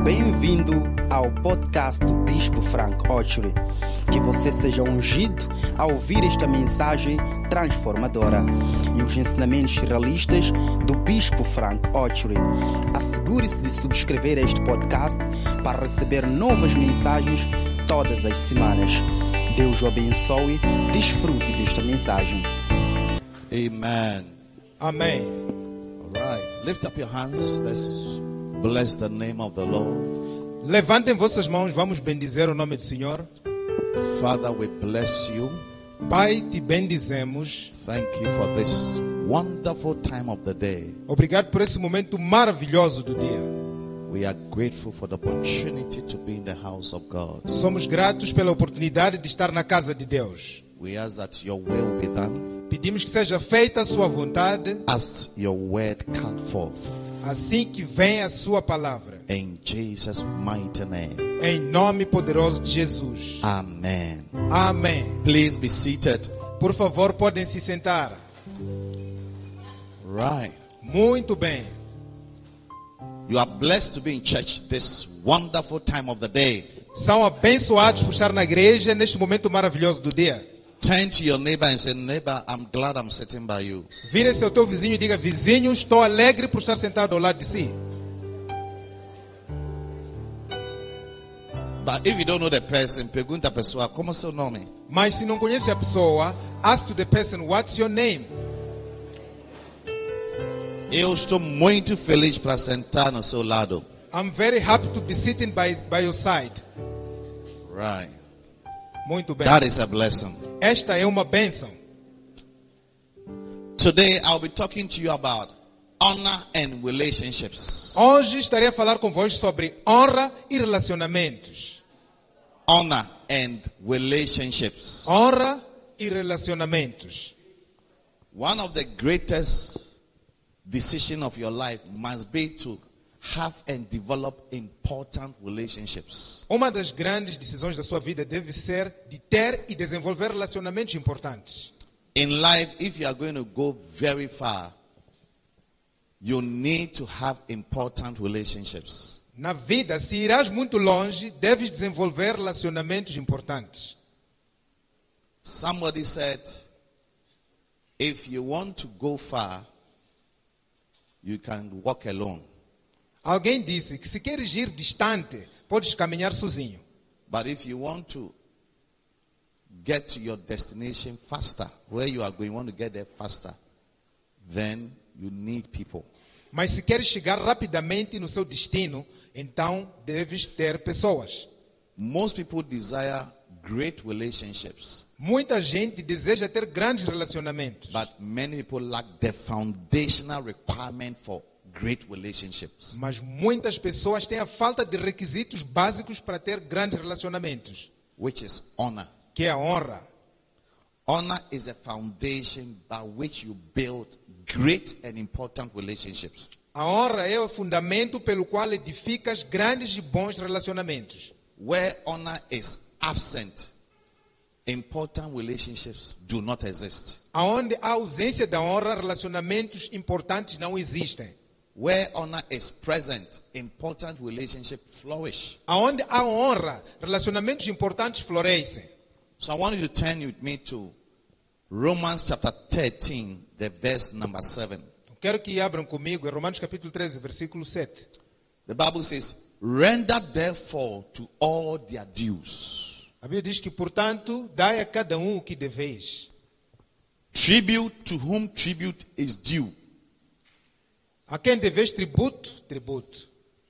Bem-vindo ao podcast do Bispo Frank Ochery. Que você seja ungido ao ouvir esta mensagem transformadora e os ensinamentos realistas do Bispo Frank Ochery. Assegure-se de subscrever este podcast para receber novas mensagens todas as semanas. Deus o abençoe. Desfrute desta mensagem. Amen. Amém. All right. Lift up your hands. Let's bless the name of the Lord. Levantem vossas mãos, vamos bendizer o nome do Senhor. Father, we bless you. Pai, te bendizemos. Thank you for this wonderful time of the day. Obrigado por esse momento maravilhoso do dia. We are grateful for the opportunity to be in the house of God. Somos gratos pela oportunidade de estar na casa de Deus. We ask that your will be done Pedimos que seja feita a sua vontade, as your word come forth. assim que vem a sua palavra. In Jesus' mighty name. Em nome poderoso de Jesus. Amen. Amém. Please be seated. Por favor, podem se sentar. Right. Muito bem. You are blessed to be in church this wonderful time of the day. São abençoados por estar na igreja neste momento maravilhoso do dia. Turn to your neighbor and say, neighbor, I'm glad I'm sitting by you. Vire-se ao teu vizinho e diga: vizinho, estou alegre por estar sentado ao lado de si. But if you don't know the person, pergunta a pessoa, como é seu nome? Mas se não conhece a pessoa, ask to the person, what's your name? Eu estou muito feliz para sentar no seu lado. I'm very happy to be sitting by your side. Right. Muito bem. That is a blessing. Esta é uma bênção. Today I'll be talking to you about honor and relationships. Hoje estarei a falar convosco sobre honra e relacionamentos. Honor and relationships. Honra e relacionamentos. One of the greatest decisions of your life must be to have and develop important relationships. Uma das grandes decisões da sua vida deve ser de ter e desenvolver relacionamentos importantes. In life, if you are going to go very far, you need to have important relationships. Na vida, se irás muito longe, deves desenvolver relacionamentos importantes. Somebody said, if you want to go far, you can walk alone. Alguém disse que se queres ir distante, podes caminhar sozinho. But if you want to get to your destination faster, where you are going, you want to get there faster, then you need people. Mas se queres chegar rapidamente no seu destino, então deves ter pessoas. Most people desire great relationships, Muita gente deseja ter grandes relacionamentos, but many people lack the foundational requirement for great relationships. mas muitas pessoas têm a falta de requisitos básicos para ter grandes relacionamentos, Which is honor. que é a honra. Honor is a foundation by which you build great and important relationships. A honra é o fundamento pelo qual edificas grandes e bons relacionamentos. Where honor is absent, important relationships do not exist. Aonde há ausência da honra, relacionamentos importantes não existem. Where honor is present, important relationships flourish. Aonde há honra, relacionamentos importantes florescem. So I want you to turn with me to Romans chapter 13, the verse number 7. Quero que abram comigo em Romanos capítulo 13, versículo 7. The Bible says, render therefore to all their dues. A Bíblia diz que, portanto, dai a cada um o que deveis. Tribute to whom tribute is due. A quem deveis tributo, tributo.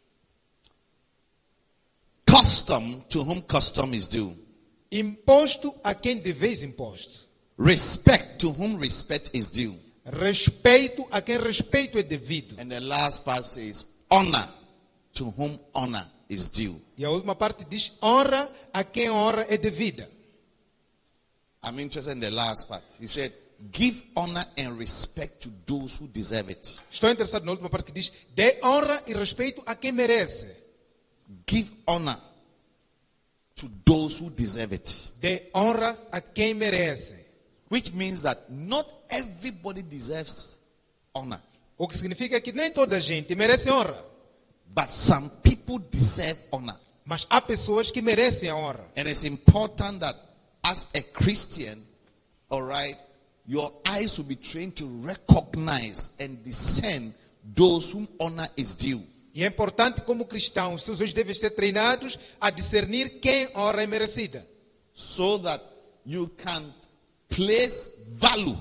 Custom to whom custom is due. Imposto a quem deveis imposto. Respect to whom respect is due. Respeito a quem respeito é devido. And the last part says, honor to whom honor is due. E a última parte diz, honra a quem honra é devida. I'm interested in the last part. He said, give honor and respect to those who deserve it. Estou interessado na última parte que diz, dê honra e respeito a quem merece. Give honor to those who deserve it. Dê honra a quem merece. Which means that not everybody deserves honor. O que significa que nem toda a gente merece honra. But some people deserve honor. Mas há pessoas que merecem a honra. And it's important that as a Christian, all right, your eyes will be trained to recognize and discern those whom honor is due. E é importante, como cristãos, seus olhos devem ser treinados a discernir quem a honra é merecida. So that you can place value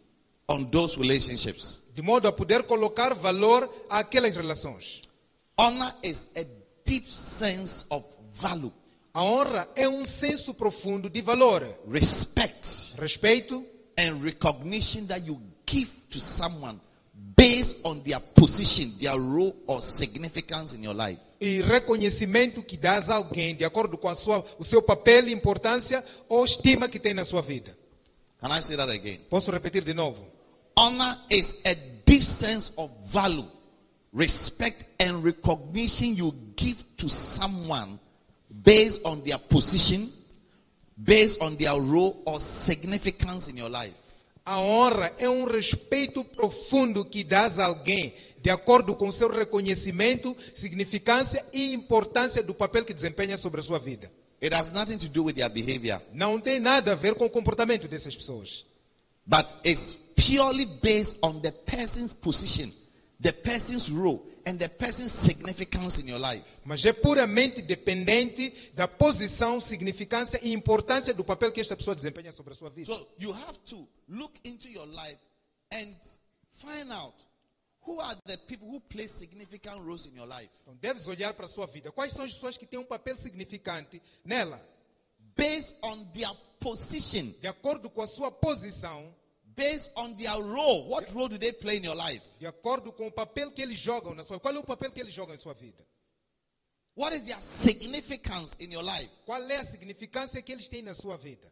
on those relationships. De modo a poder colocar valor àquelas relações. Honor is a deep sense of value, A honra é um senso profundo de valor, respect, respeito and recognition that you give to someone based on their position, their role or significance in your life. e reconhecimento que dás a alguém de acordo com o seu papel, importância ou estima que tem na sua vida. Can I say that again? Posso repetir de novo? Honor is a deep sense of value, respect, and recognition you give to someone based on their position, based on their role or significance in your life. A honra é um respeito profundo que dás a alguém de acordo com seu reconhecimento, significância e importância do papel que desempenha sobre a sua vida. It has nothing to do with their behavior, Não tem nada a ver com o comportamento dessas pessoas. but it's purely based on the person's position, the person's role, and the person's significance in your life. Mas é puramente dependente da posição, significância e importância do papel que esta pessoa desempenha sobre a sua vida. So you have to look into your life and find out who are the people who play significant roles in your life. Então deves olhar para a sua vida. Quais são as pessoas que têm um papel significante nela? Based on their position, De acordo com a sua posição, based on their role. What role do they play in your life? de acordo com o papel que eles jogam na sua vida. Qual é o papel que eles jogam na sua vida? What is their significance in your life? Qual é a significância que eles têm na sua vida?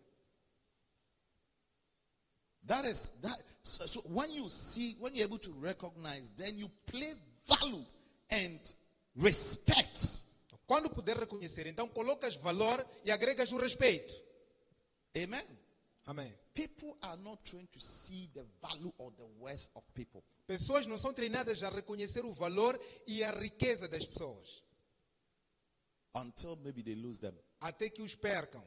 That is that. So when you see, when you're able to recognize, then you place value and respect. Quando puder reconhecer, então colocas valor e agregas o respeito. Amen. Amém. People are not trained to see the value or the worth of people. Pessoas não são treinadas a reconhecer o valor e a riqueza das pessoas, Until maybe they lose them. até que os percam.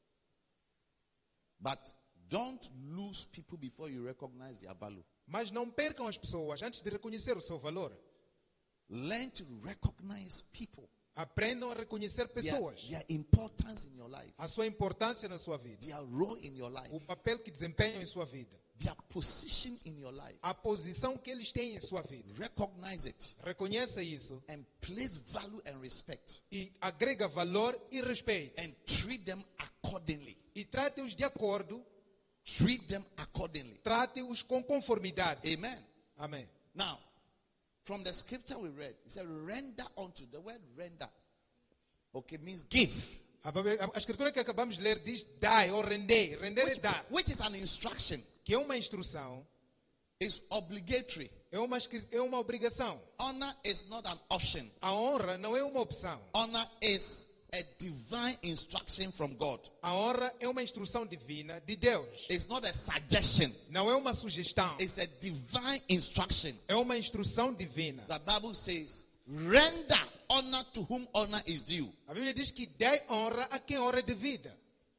But don't lose people before you recognize their value. Mas não percam as pessoas antes de reconhecer o seu valor. Learn to recognize people. Aprendam a reconhecer pessoas, Their importance in your life. a sua importância na sua vida, Their role in your life. o papel que desempenham em sua vida, Their position in your life. a posição que eles têm em sua vida. Recognize it. Reconheça isso And place value and respect. e agrega valor e respeito. And treat them accordingly. E trate-os de acordo, Treat them accordingly. trate-os com conformidade. Amen. Amém. Now, from the scripture we read, it said render unto. The word render, okay, means give. A escritura que acabamos de ler diz dai ou rendei. Render é dar, Which is an instruction. que é uma instrução, It's obligatory. é uma obrigação. Honor is not an option. A honra não é uma opção. Honor is a divine instruction from God. A honra é uma instrução divina de Deus. It's not a suggestion. Não é uma sugestão. It's a divine instruction. É uma instrução divina. The Bible says, render honor to whom honor is due. A Bíblia diz que dê honra a quem honra é devida.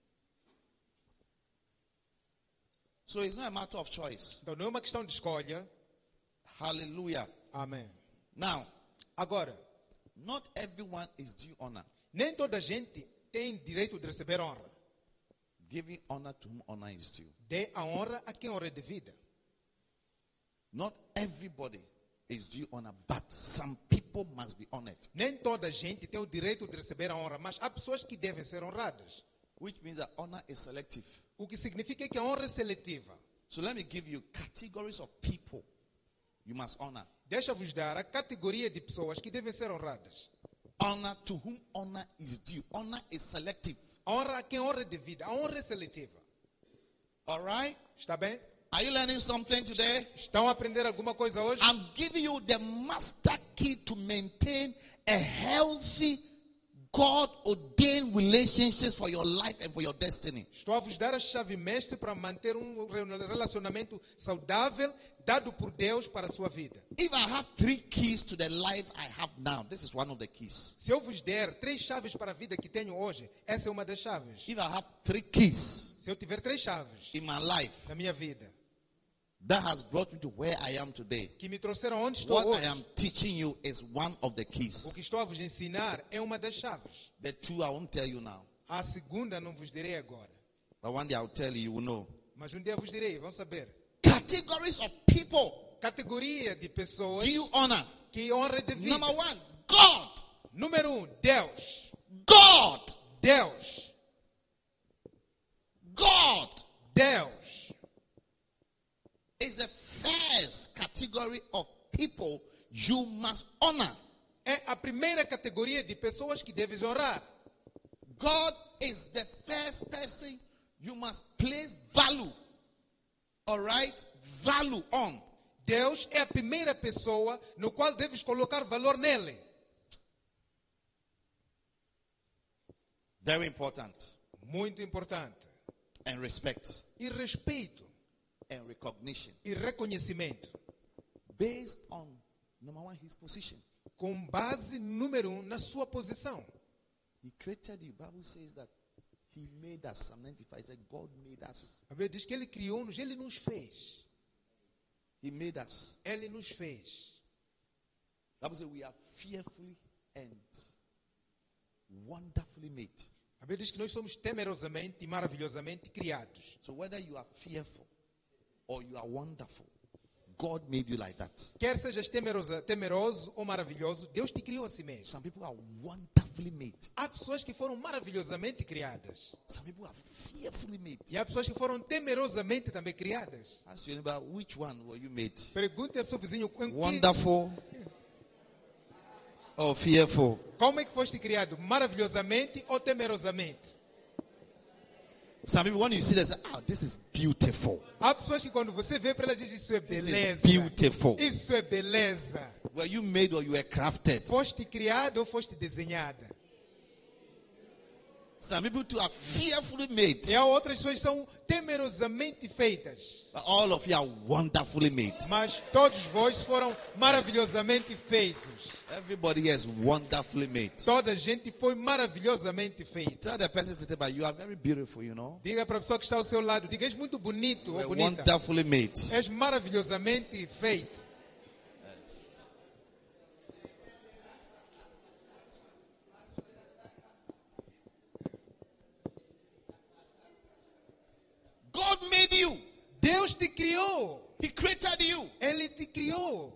So it's not a matter of choice. Então não é uma questão de escolha. Hallelujah. Amém. Now, Agora, not everyone is due honor. nem toda a gente tem direito de receber honra. Giving honor to whom honor is due. Dê a honra a quem honra é devida. Not everybody is due honor, but some people must be honored. Nem toda a gente tem o direito de receber a honra, mas há pessoas que devem ser honradas. Which means that honor is selective. O que significa que a honra é seletiva. So let me give you categories of people you must honor. Deixa-vos dar a categoria de pessoas que devem ser honradas. Honor to whom honor is due. Honor is selective. A honra a quem honra é devida. A honra é seletiva. All right? Está bem? Are you learning something today? Estão a aprender alguma coisa hoje? I'm giving you the master key to maintain a healthy, God-ordained relationship relationships for your life and for your destiny. Estou a vos dar a chave mestre para manter relacionamento saudável dado por Deus para a sua vida. If I have 3 keys to the life I have now, this is one of the keys. Se eu vos der 3 chaves para a vida que tenho hoje, essa é uma das chaves. If I have 3 keys Se eu tiver 3 chaves in my life na minha vida that has brought me to where I am today, que me trouxeram onde estou what hoje, I am teaching you is one of the o keys. que estou a vos ensinar é uma das chaves. The 2 I won't tell you now. A segunda não vos direi agora, But one day I'll tell you, you will know. mas um dia vos direi, vão saber. Categories of people Categoria de pessoas do you honor? que honra de vida. Number 1, God. Número 1, Deus. God. Deus. God Deus. is the first category of people you must honor. É a primeira categoria de pessoas que deves honrar. God is the first person you must place value. All right? Value on. Deus é a primeira pessoa no qual deves colocar valor nele. Very important. Muito importante. And respect. E respeito. And recognition. E reconhecimento. Based on, number 1, his position. Com base, número 1, na sua posição. He created you. Bible says that he made us. Psalm 95 said God made us. A Bíblia diz que ele criou-nos, ele nos fez. He made us. Ele nos fez. Bible says we are fearfully and wonderfully made. A Bíblia diz que nós somos temerosamente e maravilhosamente criados. So whether you are fearful or you are wonderful, God made you like that. Quer sejas temeroso ou maravilhoso, Deus te criou a si mesmo. Some people are wonderfully made. Há pessoas que foram maravilhosamente criadas. Some people are fearfully made. E há pessoas que foram temerosamente também criadas. Ask your neighbor, which one were you made? Pergunte ao seu vizinho Wonderful or fearful? como é que foste criado, maravilhosamente ou temerosamente? Some people, when you see this, this is beautiful. Há pessoas que quando você vê para elas diz isso é This beleza. is beautiful. Isso é beleza. Were you made or you were crafted? Foste criado ou foste desenhada? Some people too are fearfully made. E há outras pessoas que são temerosamente feitas. But all of you are wonderfully made. Mas todos vós foram maravilhosamente feitos. Everybody is wonderfully made. Toda a gente foi maravilhosamente feita. Tell the person sitting by you are very beautiful, you know. Diga para a pessoa que está ao seu lado, diga, és muito bonito ou We're bonita. wonderfully made. És maravilhosamente feito. God made you. Deus te criou. He created you. Ele te criou.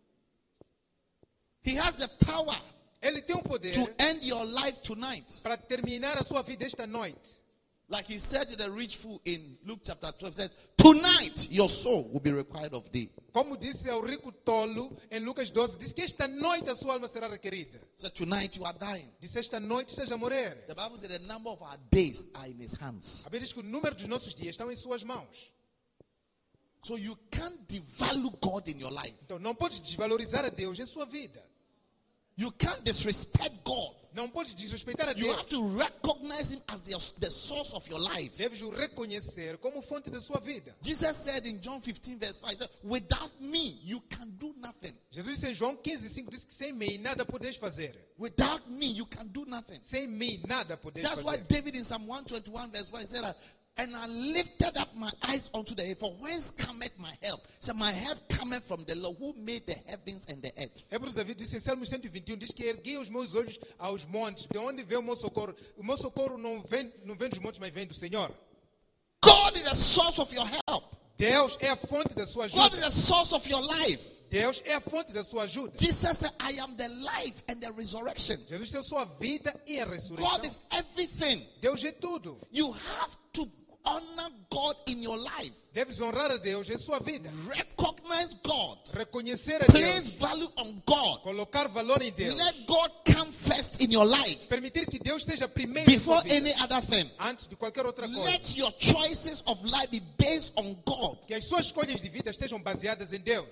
He has the power Ele tem o poder to end your life tonight. para terminar a sua vida esta noite. Like he said to the rich fool in Luke chapter 12, said, tonight your soul will be required of thee. Como disse ao rico tolo em Lucas 12, disse que esta noite a sua alma será requerida. So tonight you are dying. Disse esta noite estás a morrer. The Bible said the number of our days are in his hands. A Bíblia diz que o número dos nossos dias estão em suas mãos. So you can't devalue God in your life. Então não podes desvalorizar a Deus em sua vida. You can't disrespect God. Não podes desrespeitar a You Deus. have to recognize him as the source of your life. Deves o reconhecer como fonte da sua vida. Jesus said in John 15 verse 5, that without me you can do nothing. Jesus disse em João 15:5 disse que sem mim nada podes fazer. Without me you can do nothing. Sem mim nada podes That's why fazer. David in Psalm 121 verse 1 said, and I lifted up my eyes unto the hill. For whence cometh my help? So my help cometh from the Lord who made the heavens and the earth. Hebreus David disse em Salmos 121, diz que ergui os meus olhos aos montes, de onde vem o meu socorro. O meu socorro não vem dos montes, mas vem do Senhor. God is the source of your help. Deus é a fonte da sua God is ajuda. the source of your life. Deus é a fonte da sua ajuda. Jesus said, I am the life and the resurrection. Jesus é a sua vida e a God ressurreição. is everything. Deus é tudo. You have to honor God in your life. Deves honrar a Deus em sua vida. Recognize God. Reconhecer a Place Deus. value on God. Colocar valor em Deus. Let God come first in your life Permitir que Deus esteja primeiro em before sua vida, any other thing. antes de qualquer outra coisa. Let your choices of life be based on God. Que as suas escolhas de vida estejam baseadas em Deus.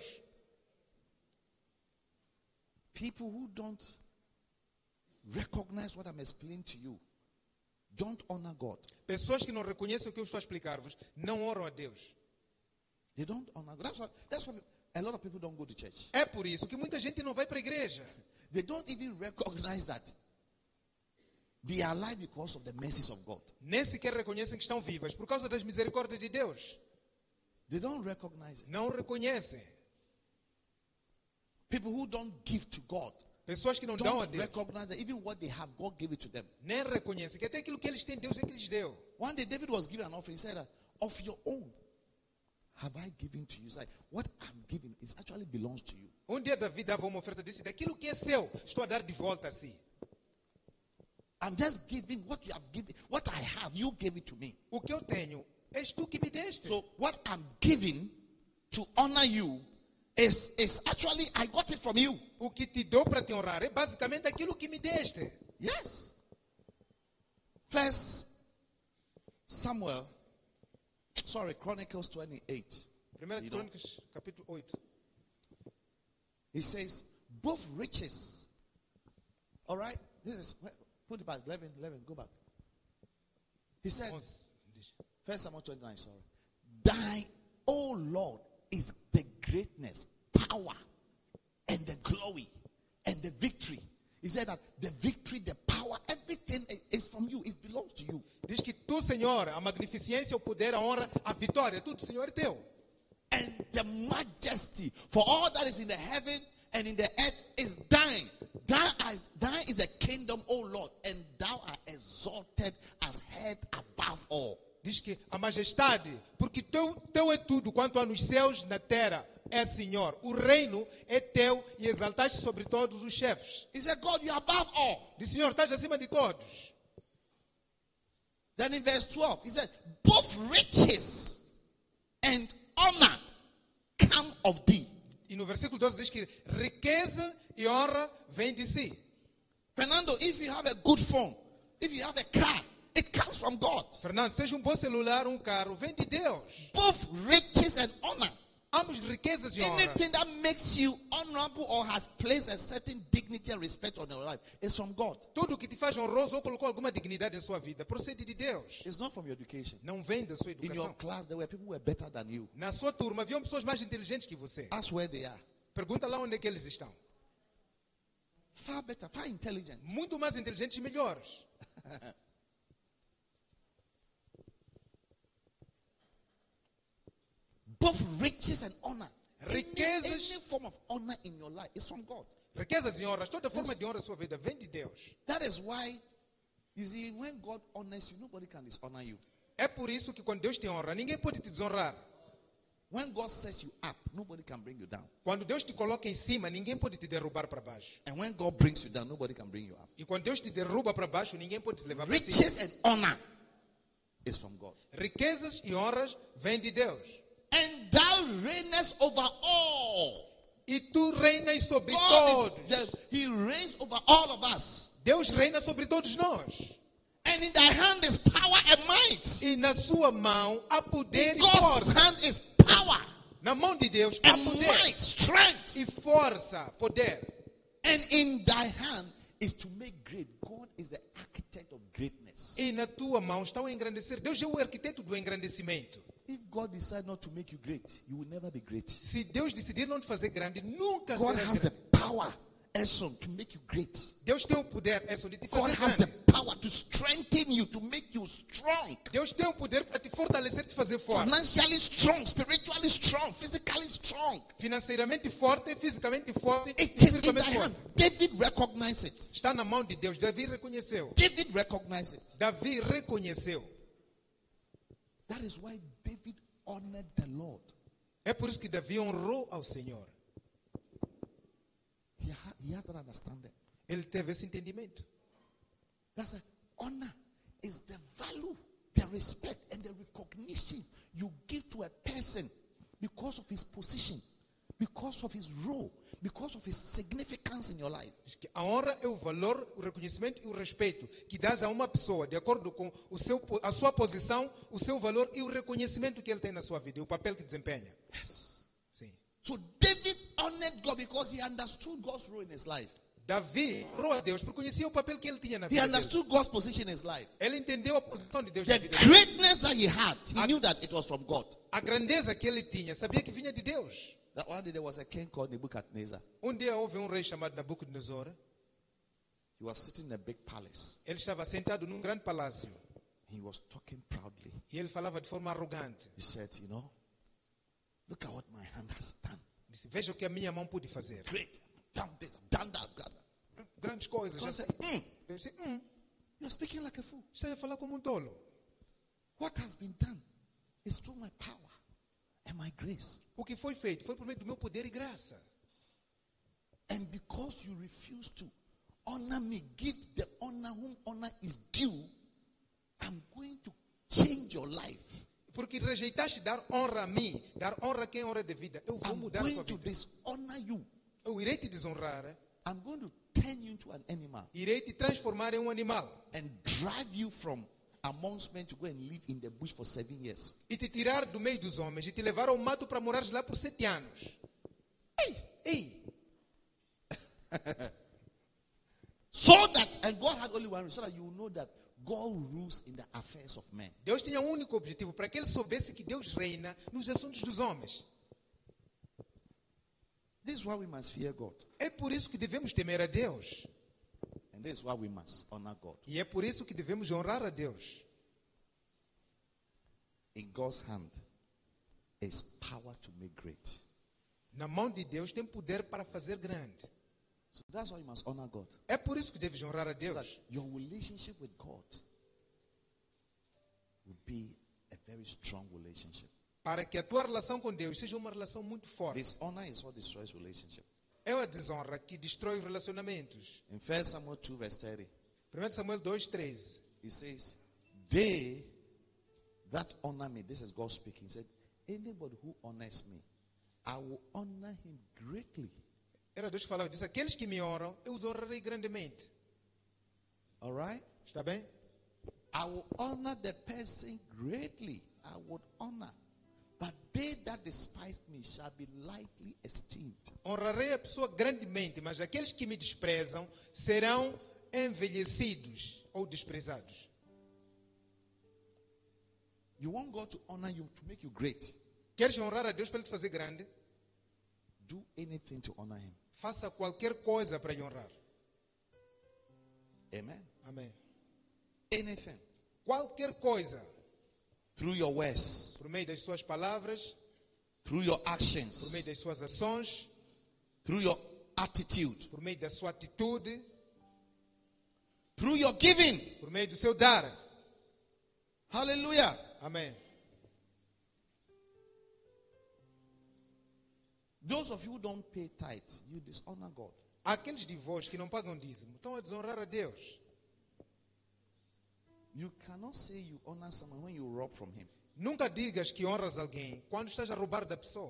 People who don't recognize what I'm explaining to you don't honor God. Pessoas que não reconhecem o que eu estou a explicar-vos, não oram a Deus. They don't honor God. That's why a lot of people don't go to church. É por isso que muita gente não vai para a igreja. They don't even recognize that they are alive because of the mercies of God. Nem sequer reconhecem que estão vivas por causa das misericórdias de Deus. They don't recognize it. Não reconhecem. People who don't give to God Pessoas que não dão a don't Deus, recognize that even what they have, God gave it to them. nem reconhecem que até aquilo que eles têm, Deus é que lhes deu. One day David was given an offering. He said, of your own have I given to you. It's like, what I'm giving is actually belongs to you. Dia Davi dava uma oferta, disse, daquilo que é seu, estou a dar de volta a si. I'm just giving what you have given. What I have, you gave it to me. O que eu tenho, és tu que me deste. So what I'm giving to honor you is actually, I got it from you. O que te dou para te honrar é basicamente aquilo que me deste. Yes. Chronicles 28. 1 Crônicas, capítulo 8. He says, both riches. All right? This is, put it back, 11, go back. He said, 1 Samuel 29, sorry. Thy, O Lord, is the greatness, power, and the glory, and the victory. He said that the victory, the power, everything is from you. It belongs to you. Diz que tu, Senhor, a magnificência, o poder, a honra, a vitória, tudo, Senhor, é teu. And the majesty for all that is in the heaven and in the earth is thine. Thine is the kingdom, O Lord, and thou art exalted as head above all. Diz que a majestade, porque teu é tudo, quanto há nos céus, na terra, é Senhor. O reino é teu e exaltaste sobre todos os chefes. He said, God, you are above all. Diz, Senhor, estás acima de todos. Then in verse 12, he said, both riches and honor come of thee. E no versículo 12 diz que riqueza e honra vêm de si. Fernando, if you have a good phone, if you have a car, it comes from God. Fernando, se tens bom celular, carro, vem de Deus. Both riches and honor. Ambos riquezas e honra. Anything that makes you honorable or has placed a certain dignity and respect on your life is from God. Tudo que te faz honroso ou colocou alguma dignidade em sua vida procede de Deus. It's not from your education. Não vem da sua In your educação. class, there were people who were better than you. Na sua turma haviam pessoas mais inteligentes que você. Ask where they are. Pergunta lá onde é que eles estão. Far better, far intelligent. Muito mais inteligentes e melhores. Both riches and honor. Riquezas, Any form of honor in your life is from God. riquezas e honras, toda forma de honra em sua vida vem de Deus. That is why, you see, when God honors you, nobody can dishonor you. É por isso que quando Deus te honra, ninguém pode te desonrar. When God sets you up, nobody can bring you down. Quando Deus te coloca em cima, ninguém pode te derrubar para baixo. And when God brings you down, nobody can bring you up. E quando Deus te derruba para baixo, ninguém pode te levar para cima. Riches and honor is from God. Riquezas e honras vêm de Deus. And thou reignest over all. E tu reinas sobre God todos. He reigns over all of us. Deus reina sobre todos nós. And in thy hand is power and might. E na sua mão há poder In e God's força. hand is power Na mão de Deus há and poder might, strength. e força, poder. And in thy hand is to make great. God is the architect of greatness. E na tua mão está o engrandecer. Deus é o arquiteto do engrandecimento. If God decides not to make you great, you will never be great. Se Deus decidir não te fazer grande, nunca God será has the grande. power, Esson, to make you great. Deus tem o poder, Esson, de te God fazer has the grande. power to strengthen you, to make you strong. Deus tem o poder para te fortalecer, te fazer forte. Financially strong, spiritually strong, physically strong. Financeiramente forte, fisicamente forte, It e is in thy espiritualmente hand. forte. David recognized it. Está na mão de Deus. Davi reconheceu. David recognized it. Davi reconheceu. That is why David honored the Lord. É por isso que Davi honrou ao Senhor. He has that understanding. Ele teve esse entendimento. That's a honor is the value, the respect, and the recognition you give to a person because of his position, because of his role, because of his significance in your life. Diz que a honra é o valor, o reconhecimento e o respeito que dás a uma pessoa de acordo com a sua posição, o seu valor e o reconhecimento que ele tem na sua vida e o papel que desempenha. Yes. Sim. So David honored God because he understood God's role in his life. Davi orou a Deus porque conhecia o papel que ele tinha na He vida dele. understood God's position in his life. Ele entendeu a posição de Deus The na vida dele. greatness that he had, he knew that it was from God. A grandeza que ele tinha, sabia que vinha de Deus. That one day there was a king called Nebuchadnezzar. Dia houve rei chamado Nabucodonosor. He was sitting in a big palace. Ele estava sentado num grande palácio. He was talking proudly. E ele falava de forma arrogante. He said, look at what my hand has done. Disse, veja o que a minha mão pôde fazer. Great. Done this, done that. Grandes coisas. God said, Eu disse, you're speaking like a fool. está a falar como tolo. What has been done is through my power and my grace. O que foi feito foi por meio do meu poder e graça. And because you refuse to honor me, give the honor whom honor is due, I'm going to change your life. Porque rejeitaste dar honra a mim, dar honra a quem honra é devida. Eu vou I'm mudar a sua going to vida. dishonor you. Eu irei te desonrar. I'm going to turn you into an animal Irei te transformar em animal. and drive you from amongst men to go and live in the bush for 7 years. E te tirar do meio dos homens e te levar ao mato para morares lá por 7 anos. Ei! So that, and God had only one reason, so that you will know that God rules in the affairs of men. Deus tinha um único objetivo, para que ele soubesse que Deus reina nos assuntos dos homens. This is why we must fear God. É por isso que devemos temer a Deus. And this is why we must honor God. E é por isso que devemos honrar a Deus. In God's hand is power to make great. Na mão de Deus tem poder para fazer grande. So that's why you must honor God. É por isso que deves honrar a So that Deus. your relationship with God will be a very strong relationship. Para que a tua relação com Deus seja uma relação muito forte. Dishonor is what destroys relationship. É a desonra que destrói os relacionamentos. In 1 Samuel 2 verse 30, 1 Samuel 2:13. he says, they that honor me, this is God speaking, he said, anybody who honors me, I will honor him greatly. Era Deus que falava, disse, aqueles que me honram, eu os honrarei grandemente. All right? Está bem? I will honor the person greatly. I would honor. But they that despise me shall be lightly esteemed. Honrarei a pessoa grandemente, mas aqueles que me desprezam serão envelhecidos ou desprezados. You want God to honor you, to make you great. Queres honrar a Deus para ele te fazer grande? Do anything to honor him. Faça qualquer coisa para lhe honrar. Amen. Amém. Anything. Qualquer coisa. Through your words, Por meio das suas palavras, through your por actions, meio das suas ações, through your attitude, por meio da sua atitude, through your giving. por meio do seu dar. Hallelujah. Amém. Those of you who don't pay tithe, you dishonor God. Aqueles de vós que não pagam dízimo estão a desonrar a Deus. You cannot say you honor someone when you rob from him. Nunca digas que honras alguém quando estás a roubar da pessoa.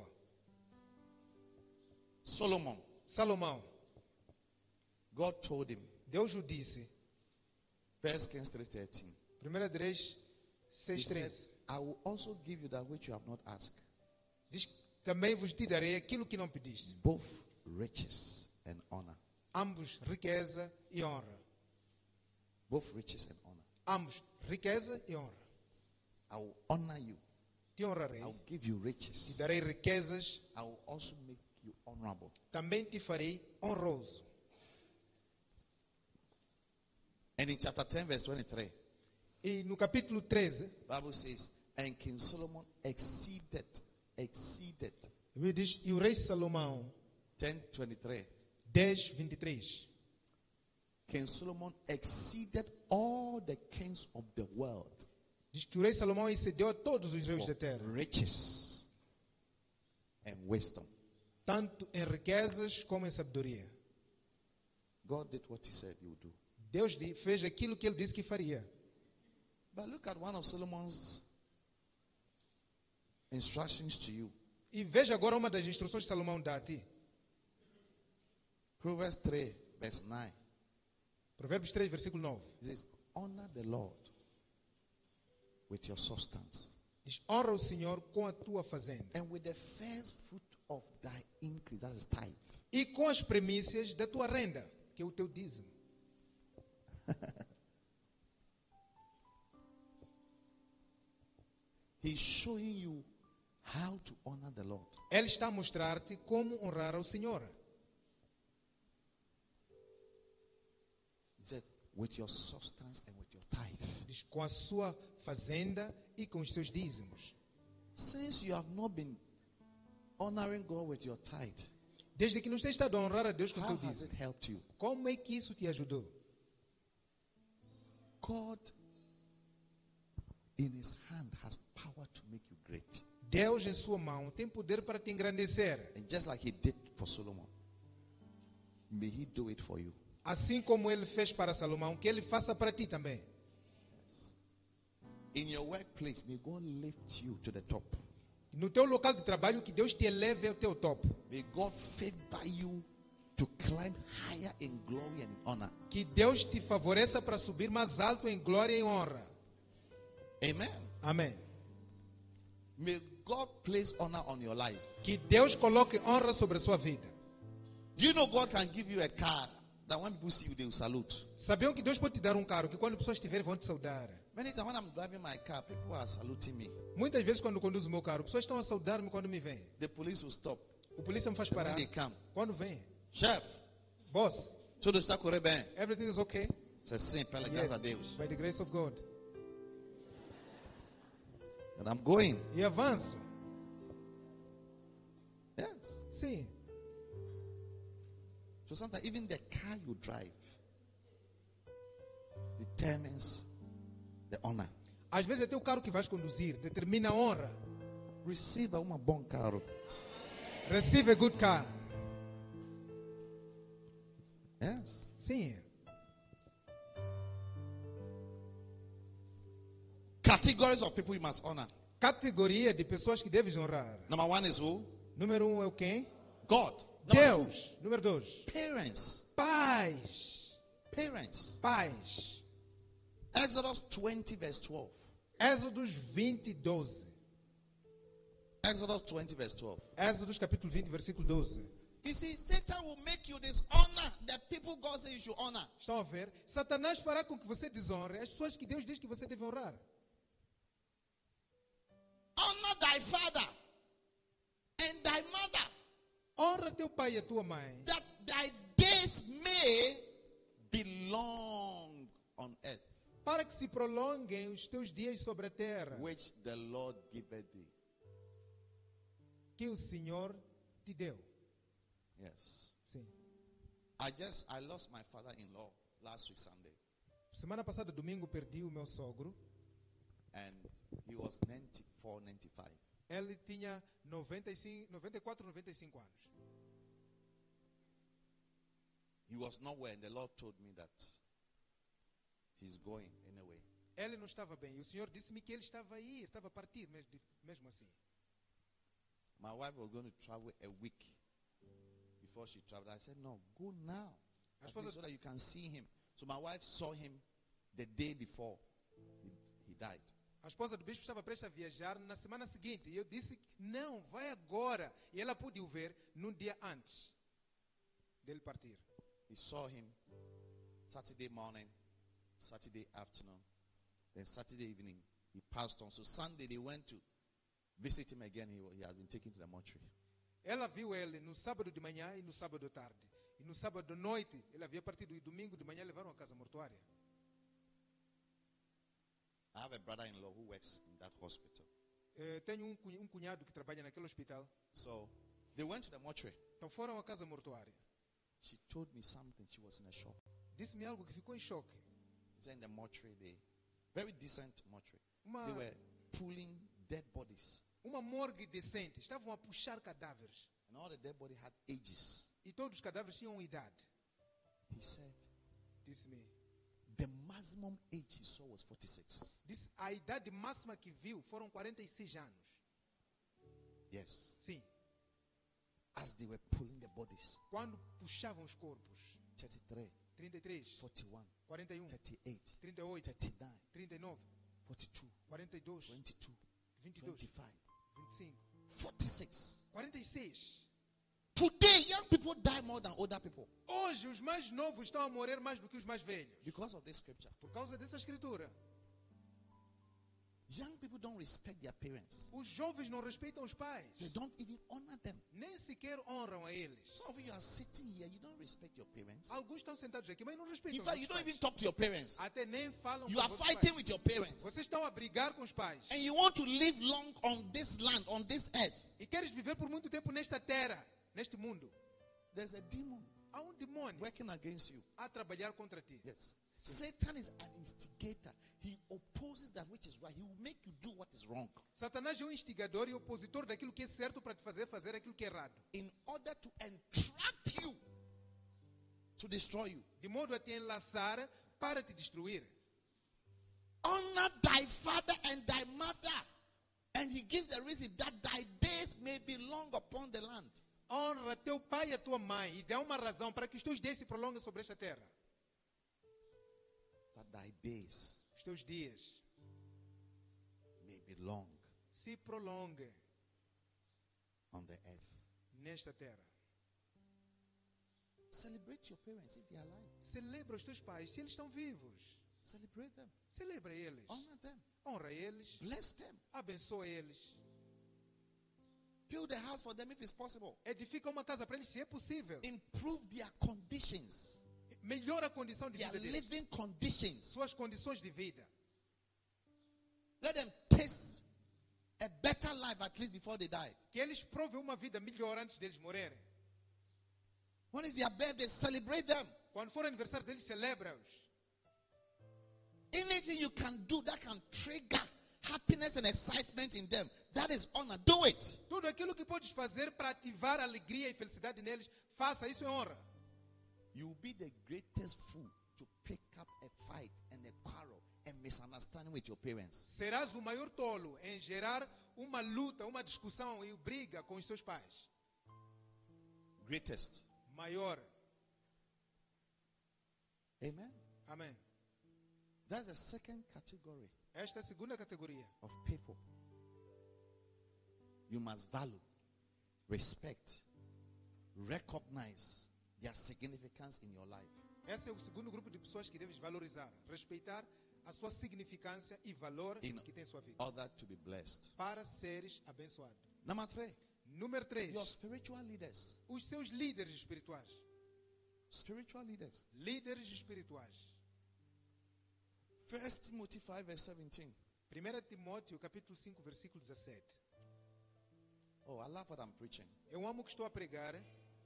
Solomon, Salomão, God told him, Deus o disse, 1 Kings 3:13. 1 Reis He 6:13. says, I will also give you that which you have not asked, Diz, também vos te darei aquilo que não pediste. both riches and honor. Ambos riqueza e honra. Both riches and honor. Ambos riqueza e honra. I will honor you. Te honrarei. I will give you Te riches. darei riquezas. I will also make you honorable. Também te farei honroso. And in chapter 10, verse 23, E no capítulo 13, the Bible says, and King Solomon exceeded. a Bíblia diz, e o rei Salomão, 10:23. 10:23. King Solomon exceeded all the kings of the world Diz que o rei Salomão excedeu a todos os reis da for terra. riches and wisdom. Tanto em riquezas como em sabedoria. God did what he said he would do. Deus fez aquilo que ele disse que faria. But look at one of Solomon's instructions to you. E veja agora uma das instruções que Salomão dá a ti. Proverbs 3, verse 9. Provérbios 3, versículo 9. It says, honor the Lord with your substance Diz, honra o Senhor com a tua fazenda. and with the first fruit of thy increase, that is tithe. E com as premissas da tua renda. que é o teu dízimo. He's showing you how to honor the Lord. Ele está a mostrar-te como honrar ao Senhor. He said, with your substance and with your tithe. Diz, com a sua fazenda e com os seus dízimos. Since you have not been honoring God with your tithe, Desde que não tens estado a honrar a Deus com o how teu has dízimo, it helped you? como é que isso te ajudou? God, in His hand, has power to make you great. Deus em sua mão tem poder para te engrandecer. And just like He did for Solomon, may He do it for you. Assim como ele fez para Salomão, que ele faça para ti também. In your workplace, may God lift you to the top. No teu local de trabalho, que Deus te eleve ao teu topo. May God favor you to climb higher in glory and in honor. Que Deus te favoreça para subir mais alto em glória e honra. Amen. Amém. May God place honor on your life. Que Deus coloque honra sobre a sua vida. Do you know God can give you a car that when people see you, they will salute? Sabiam que Deus pode te dar um carro que quando pessoas te verem vão te saudar. Many times when I'm driving my car, people are saluting me. Muitas vezes quando conduzo o meu carro, pessoas estão a saudar-me quando me veem. The police will stop. O polícia me faz When parar. they come, Quando vem, chef, boss, tudo está correndo bem. everything is okay? Você sempre, graças a Deus. By the grace of God. And I'm going. E avanço. Yes. Sim. So sometimes even the car you drive determines the honor. Às vezes até o carro que vais conduzir determina a honra. Receba um bom carro. Receive a good car. Yes. Sim. Categories of people you must honor. Categoria de pessoas que deves honrar. Number one is who? Número 1 é o quem? God. Number two, Deus. Número 2. parents. Pais. Parents. Pais. Exodus 20 verse 12. Êxodos 20, 12. Exodus 20 verse 12. Êxodos capítulo 20, versículo 12. You see, Satan will make you dishonor the people God says you should honor. Estão a ver? Satanás fará com que você desonre as pessoas que Deus diz que você deve honrar. Honor thy father and thy mother, Honra teu pai e a tua mãe, that thy days may be long on earth, para que se prolonguem os teus dias sobre a terra, which the Lord giveth thee. que o Senhor te deu. Yes. Sim. I lost my father-in-law last week Sunday, Semana passada, domingo, perdi o meu sogro. and he was 94, 95. Ele tinha 94, 95 anos. He was nowhere, and the Lord told me that he's going anyway. Ele não estava bem. E o Senhor disse-me que ele estava a ir, estava a partir, mesmo assim. My wife was going to travel a week before she traveled. I said, no, go now, I at suppose least so that you can see him. So my wife saw him the day before he died. A esposa do bispo estava prestes a viajar na semana seguinte. E eu disse, não, vai agora. E ela pôde o ver num dia antes dele partir. He saw him Saturday morning, Saturday afternoon, then Saturday evening. He passed on. So Sunday they went to visit him again. He has been taken to the mortuary. Ela viu ele no sábado de manhã e no sábado à tarde. E no sábado à noite, ele havia partido. E domingo de manhã levaram a casa mortuária. I have a brother-in-law who works in that hospital. Tenho um cunhado que trabalha naquele hospital. So they went to the mortuary. Então foram à casa mortuária. She told me something. She was in a shock. Disse-me algo que ficou em choque. In the mortuary, very decent mortuary. Uma, They were pulling dead bodies. uma morgue decente. Estavam a puxar cadáveres. And all the dead bodies had ages. E todos os cadáveres tinham idade. He said, Disse-me. the maximum age he saw was 46. Disse, a idade máxima que viu foram 46 anos. Yes. Sim. As they were pulling the bodies. Quando puxavam os corpos. 33, 33, 41, 41, 38, 38, 39, 39, 42, 42, 22, 22, 25, 25, 46. 46. Today, young people die more than older people Hoje, os mais novos estão a morrer mais do que os mais velhos. because of this scripture. Por causa dessa escritura. Young people don't respect their parents. Os jovens não respeitam os pais. They don't even honor them. Nem sequer honram a eles. Some of you are sitting here, you don't respect your parents. Alguns estão sentados aqui, mas não In respeitam fact, os you pais. don't even talk to your parents. Até nem falam You com are os fighting pais. with your parents. Vocês estão a brigar com os pais. And you want to live long on this land, on this earth. E queres viver por muito tempo nesta terra, neste mundo. There's a demon Há demônio working against you. a trabalhar contra ti. Yes. Satan is an instigator. He opposes that which is right. He will make you do what is wrong Satanás é um instigador e opositor daquilo que é certo para te fazer aquilo que é errado. in order to entrap you, to destroy you. De modo a te enlaçar para te destruir. Honor thy father and thy mother. And he gives the reason that thy days may be long upon the land. Honra teu pai e a tua mãe e dá uma razão para que os teus dias se prolonguem sobre esta terra. That thy days Os teus dias may be long se prolonguem on the earth. nesta terra. Celebrate your parents if they are alive. Celebra os teus pais se eles estão vivos. Celebrate them. Celebra eles. Honor them. Honra eles. Bless them. Abençoa eles. Build a house for them if it's possible. Edifica uma casa para eles se é possível. Improve their conditions. Melhora a condição de Their vida deles. living conditions. Suas condições de vida. Let them taste a better life at least before they die. Que eles provem uma vida melhor antes deles morrerem. When is their birthday? Celebrate them. Quando for aniversário deles, celebra-os. Anything you can do that can trigger happiness and excitement in them, that is honor. Do it. Tudo aquilo que podes fazer para ativar a alegria e felicidade neles, faça. Isso é honra. You will be the greatest fool to pick up a fight and a quarrel and misunderstanding with your parents. Serás o maior tolo em gerar uma luta, uma discussão e briga com os seus pais. Greatest. Maior. Amen. Amém. That's the second category Esta é a segunda categoria. of people you must value, respect, recognize their significance in your life. Esse é o segundo grupo de pessoas que deves valorizar, respeitar a sua significância e valor In que tem em sua vida, order to be blessed. para seres abençoado. Number 3, Número 3, your spiritual leaders. os seus líderes espirituais. Spiritual leaders. Líderes espirituais. 1 Timothy 5 verse 17. 1 Timóteo capítulo 5, versículo 17. Oh, I love what I'm preaching. Eu amo o que estou a pregar.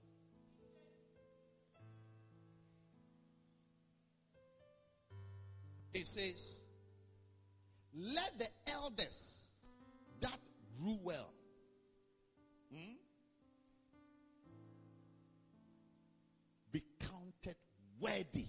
It says, let the elders that rule well be counted worthy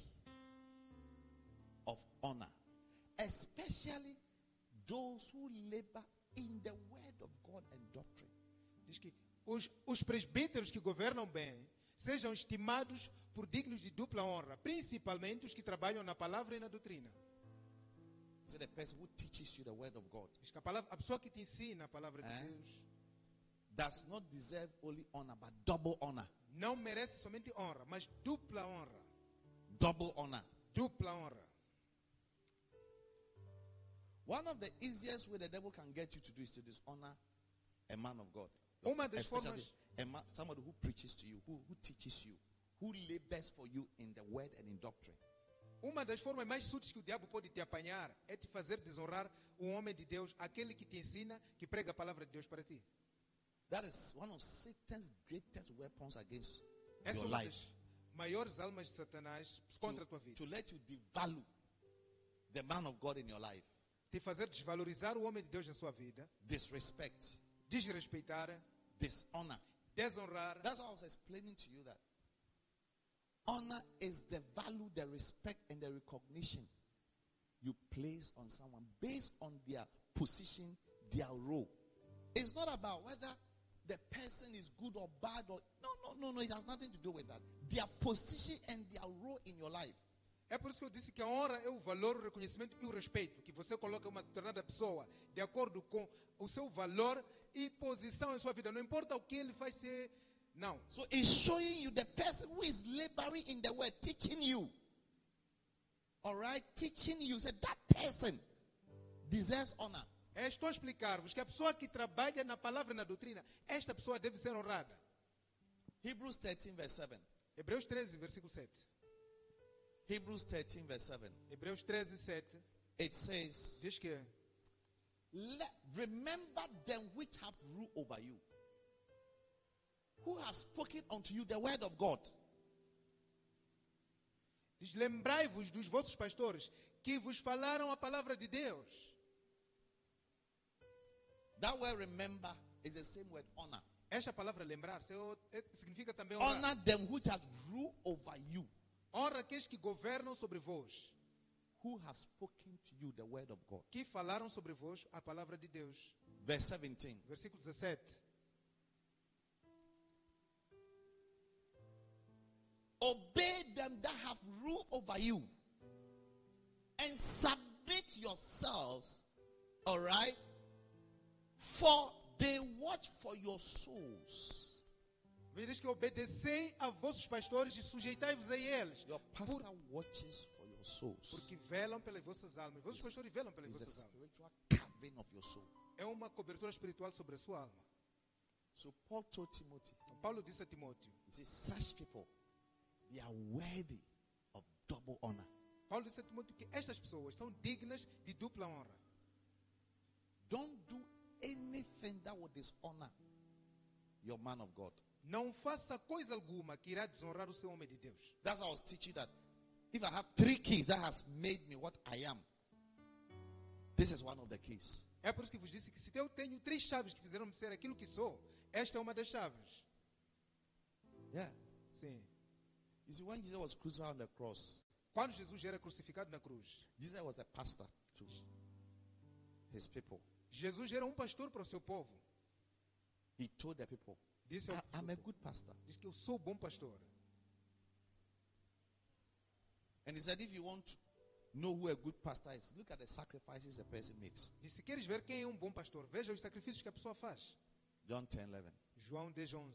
of honor, especially those who labor in the word of God and doctrine. Diz que os presbíteros que governam bem sejam estimados por dignos de dupla honra, principalmente os que trabalham na palavra e na doutrina. So the person who teaches you the word of God Diz que a pessoa que te ensina a palavra de Deus does not deserve only honor, but double honor. não merece somente honra, mas dupla honra. Double honor. Dupla honra. One of the easiest way the devil can get you to do is to dishonor a man of God. Uma das Especially formas, somebody who preaches to you, who teaches you, who labors for you in the word and in doctrine. uma das formas mais sutis que o diabo pode te apanhar é te fazer desonrar um homem de Deus, aquele que te ensina, que prega a palavra de Deus para ti. That is one of Satan's greatest weapons against Essa é your uma life. das maiores almas de Satanás contra a tua vida. To let you devalue the man of God in your life. Te fazer desvalorizar o homem de Deus na sua vida, Disrespect, desrespeitar, dishonor. desonrar. That's why I was explaining to you that honor is the value, the respect, and the recognition you place on someone based on their position, their role. It's not about whether the person is good or bad or no. It has nothing to do with that. Their position and their role in your life. É por isso que eu disse que a honra é o valor, o reconhecimento e o respeito que você coloca uma determinada pessoa de acordo com o seu valor e posição em sua vida. Não importa o que ele faz, se Não. So it's showing you the person who is laboring in the word, teaching you. All right? Teaching you. Say that person deserves honor. Estou a explicar-vos que a pessoa que trabalha na palavra e na doutrina, esta pessoa deve ser honrada. Hebrews 13 verse 7. Hebreus 13, versículo 7. Hebrews 13 verse 7. Hebreus 13, 7. It says, Diz que remember them which have rule over you, who have spoken unto you the word of God. diz, lembrai-vos dos vossos pastores que vos falaram a palavra de Deus. That word remember is the same word honor. Esta palavra lembrar-se significa também honrar. Honor them which have rule over you, Honra aqueles que governam sobre vós, who have spoken to you the word of God. que falaram sobre vós a palavra de Deus. Verse 17. Versículo 17. Obey them that have rule over you, and submit yourselves, all right, for they watch for your souls. Diz que obedecei a vossos pastores e sujeitai-vos a eles, Your pastor watches for your souls. porque velam pelas vossas almas. Vossos pastores velam pelas It's the vossas almas. spiritual covering of your soul. É uma cobertura espiritual sobre a sua alma. So Paul told Timothy, Então, Paulo disse a Timóteo, he says, such people, they are worthy of double honor. Paulo disse a Timóteo que estas pessoas são dignas de dupla honra. Don't do anything that will dishonor your man of God. Não faça coisa alguma que irá desonrar o seu homem de Deus. That's why I was teaching that if I have 3 keys that has made me what I am, this is one of the keys. É por isso que vos disse que se eu tenho 3 chaves que fizeram-me ser aquilo que sou, esta é uma das chaves. Yeah. Sim. You see, when Jesus was crucified on the cross, Quando Jesus era crucificado na cruz, Jesus was a pastor to his people. Jesus era um pastor para o seu povo. He told the people, Disse ao I'm a povo, good pastor. diz que eu sou bom pastor. And he said, if you want to know who a good pastor is, look at the sacrifices the person makes. Diz, se queres ver quem é um bom pastor, veja os sacrifícios que a pessoa faz. John 10:11. João 10:11.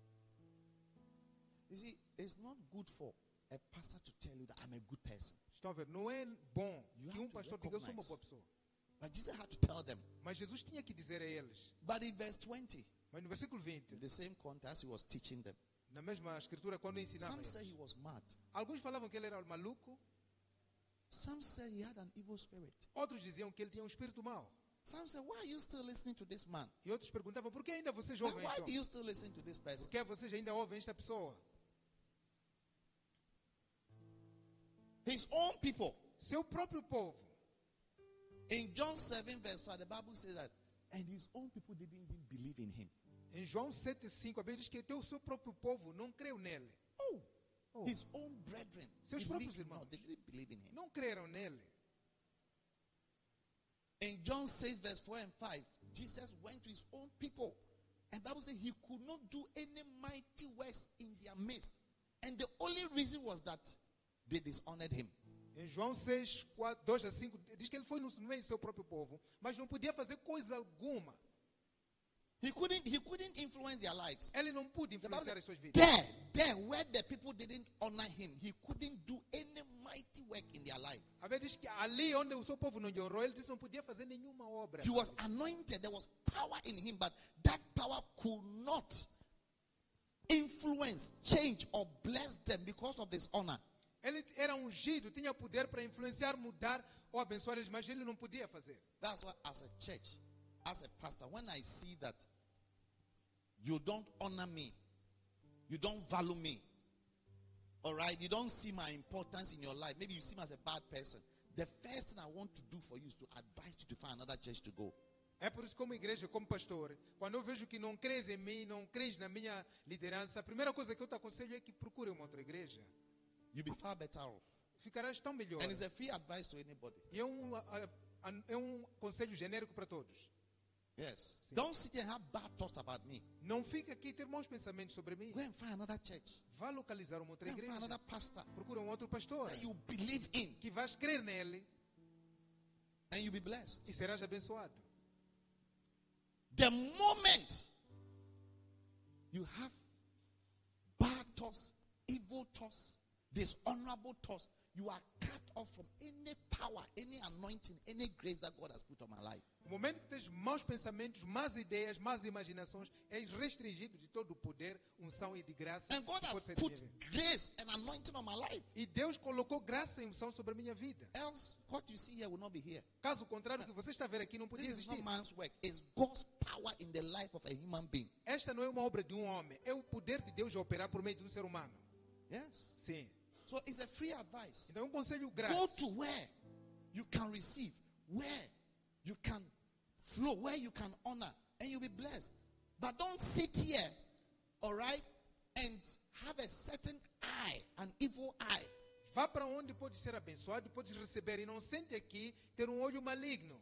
You see, it's not good for a pastor to tell you that I'm a good person. Estão a ver? Não é bom You que have um to pastor diga eu sou uma recognize. boa pessoa. But Jesus had to tell them. Mas Jesus tinha que dizer a eles. But in verse 20, Mas no versículo 20, in the same context, he was teaching them. na mesma escritura, quando ensinava Some eles, say he was mad. alguns falavam que ele era maluco, Some say he had an evil spirit. outros diziam que ele tinha um espírito mau. Some say, why are you still listening to this man? E outros perguntavam, por que ainda vocês Then ouvem why então? do you still listen to this person? Por que vocês ainda ouvem esta pessoa? His own people. Seu próprio povo. In John 7 verse 5, the Bible says that, and his own people didn't even believe in him. Em João 7:5, a Bíblia diz que até o seu próprio povo não creu nele. Oh, his own brethren. Seus believed próprios him irmãos. not. They didn't believe in him. Não creram nele. In John 6 verse 4 and 5, Jesus went to his own people. And the Bible says he could not do any mighty works in their midst. And the only reason was that they dishonored him. Em João 6, 2-5, diz que ele foi no meio do seu próprio povo, mas não podia fazer coisa alguma. He couldn't influence their lives. Ele não pôde The Bible influenciar as says, suas vidas. there, where the people didn't honor him, he couldn't do any mighty work in their life. A Bíblia diz que ali onde o seu povo não lhe honrou, ele disse que não podia fazer nenhuma obra. He was anointed, there was power in him, but that power could not influence, change, or bless them because of this honor. Ele era ungido, tinha poder para influenciar, mudar ou abençoar eles, mas ele não podia fazer. That's why, as a church, as a pastor, when I see that you don't honor me, you don't value me, all right, you don't see my importance in your life, maybe you see me as a bad person, the first thing I want to do for you is to advise you to find another church to go. É por isso, como igreja, como pastor, quando eu vejo que não crês em mim, não crês na minha liderança, a primeira coisa que eu te aconselho é que procure uma outra igreja. You'll be far better off. Ficarás tão melhor. And it's a free advice to anybody. E é um conselho genérico para todos. Yes. Sim. Don't sit there and have bad thoughts about me. Não fica aqui ter maus pensamentos sobre mim. Go and find another church. Vá localizar uma outra Go and find igreja. another pastor Procura um outro pastor that you believe in, que vais crer nele and you'll be blessed. e serás abençoado. The moment you have thoughts, evil thoughts, dishonorable thoughts, you are cut off from any power, any anointing, any grace that God has put on my life. No momento que tens maus pensamentos, más ideias, más imaginações, és restringido de todo o poder, unção e de graça. And God que has pode ser put de minha vida. grace and anointing on my life. E Deus colocou graça e unção sobre a minha vida. Else, what you see here will not be here. Caso contrário, o que você está a ver aqui não podia This is not existir. man's work. It's God's power in the life of a human being. Esta não é uma obra de um homem, é o poder de Deus a operar por meio de um ser humano. Yes. Sim. So it's a free advice. Então é um conselho Go grátis. to where you can receive, where you can flow, where you can honor, and you'll be blessed. But don't sit here, all right, and have a certain eye, an evil eye. Vá para onde pode ser abençoado, pode receber, e não sente aqui ter um olho maligno.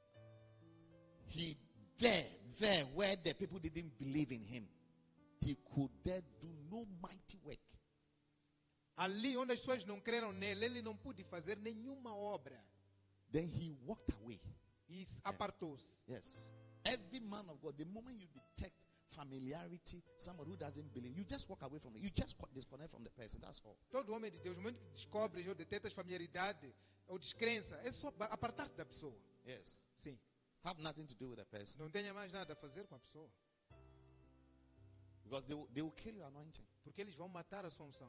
He there, where the people didn't believe in him, he could there do no mighty work. Ali onde as pessoas não creram nele, ele não pôde fazer nenhuma obra. Then he walked away. E apartou-se. Yes. Every man of God, the moment you detect familiarity, somebody who doesn't believe, you just walk away from it. You just disconnect from the person. That's all. Todo homem de Deus, no momento que descobres ou detectas familiaridade ou descrença, é só apartar-te da pessoa. Yes. Sim. Have nothing to do with the person. Não tenha mais nada a fazer com a pessoa. Because they will kill your anointing. Porque eles vão matar a sua unção.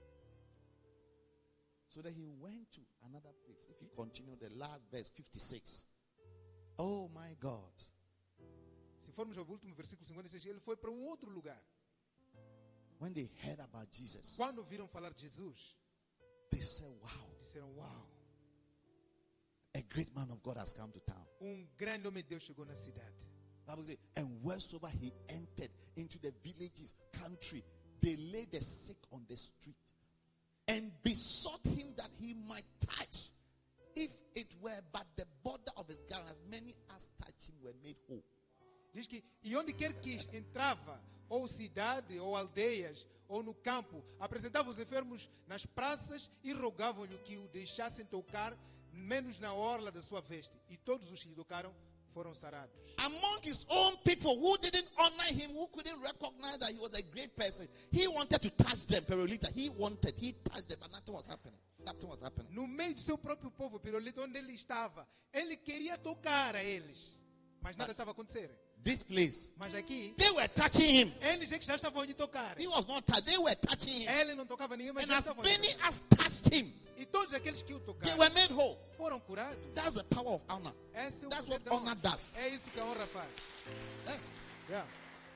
So that he went to another place. If you continue the last verse, 56. Oh my God. Se formos ao último versículo 56, ele foi para um outro lugar. When they heard about Jesus, Quando ouviram falar de Jesus, they said, wow, disseram, uau, a great man of God has come to town. grande homem de Deus chegou na cidade. Bible says, and wheresoever he entered into the villages, country, they laid the sick on the street and besought him that he might touch, if it were but the border of his garment. As many as touched him were made whole. Diz que, e onde quer que entrava, ou cidade, ou aldeias, ou no campo, apresentava os enfermos nas praças e rogavam-lhe que o deixassem tocar, menos na orla da sua veste. E todos os que lhe tocaram foram sarados. Among his own people who didn't honor him, who couldn't recognize that he was a great person, he wanted to touch them, Perolita. He touched them, but nothing was happening. Nothing was happening. No meio do seu próprio povo, Pirolito, onde ele estava, ele queria tocar a eles, mas nada estava a acontecer. This place, Mas aqui, they were touching him. eles é que já estavam a tocar. He was not touched. They were touching him. Ele não tocava ninguém, mas And já as estavam a many tocar. as touched him, E todos aqueles que o they tocaram were made whole. foram curados. That's the power of honor. Esse é o That's poder what da honra. honor does. É isso que a honra faz. Yes. Yeah.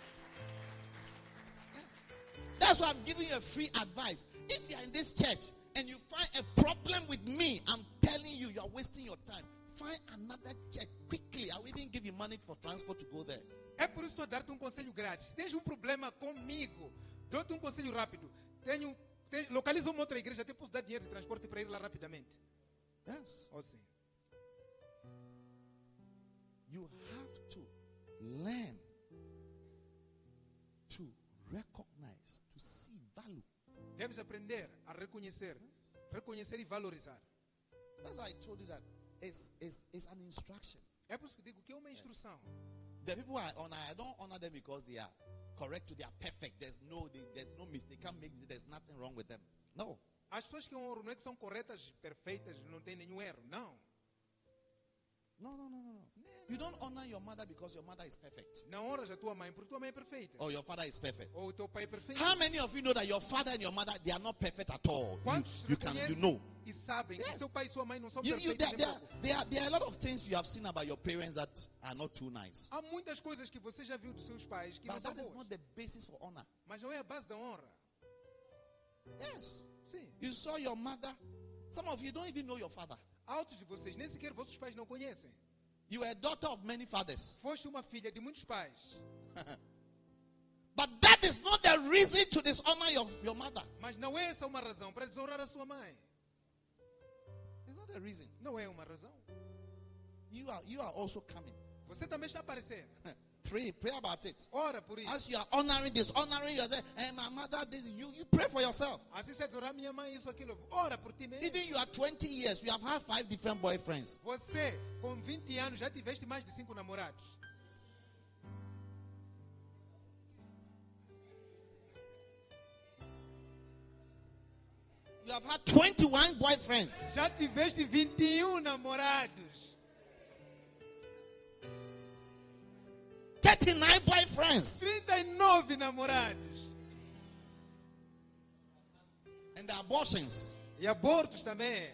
That's why I'm giving you a free advice. If you're in this church and you find a problem with me, I'm telling you, you're wasting your time. Find another church quickly. I will even give you money for transport to go there. É por isso que estou a dar-te conselho grátis. Tens problema comigo, dou-te conselho rápido. Localiza uma outra igreja, até posso dar dinheiro de transporte para ir lá rapidamente. Yes. Ou sim. You have to learn to recognize, to see value. Deves aprender a reconhecer e valorizar. That's why I told you that it's an instruction. É por isso que digo que é uma instrução. The people I honor, I don't honor them because they are correct, they are perfect. There's no mistake. They can't make mistake. There's nothing wrong with them. No. As pessoas que honram não é que são corretas, perfeitas, não tem nenhum erro. Não. No. You don't honor your mother because your mother is perfect. Não honras a tua mãe porque tua mãe é perfeita. Or your father is perfect. Ou o teu pai é perfeito. How many of you know that your father and your mother, they are not perfect at all? Quantos You know. e sabem que Yes. seu pai e sua mãe não são There, perfeitos nem pouco. there are a lot of things you have seen about your parents that are not too nice. Há muitas coisas que você já viu dos seus pais que não But são that is boas. not the basis for honor. Mas não é a base da honra. Yes. Sim. You saw your mother. Some of you don't even know your father. Altos de vocês, nem sequer vossos pais não conhecem. You are a daughter of many fathers. Foste uma filha de muitos pais. But that is not the reason to dishonor your mother. Mas não é essa uma razão para desonrar a sua mãe. It's not the reason. Não é uma razão. You are also coming. Você também está a aparecer. Pray about it. Ora por isso. As you are honoring this, honoring yourself, and my mother, this, you pray for yourself. Assim está a desonrar minha mãe, isso, aquilo. Ora por ti mesmo. Even you are 20 years, you have had 5 different boyfriends. Você, com 20 anos, já tiveste mais de 5 namorados. You have had 21 boyfriends. Já tiveste 21 namorados. 39 boyfriends. 39 namorados. And the abortions. E abortos também.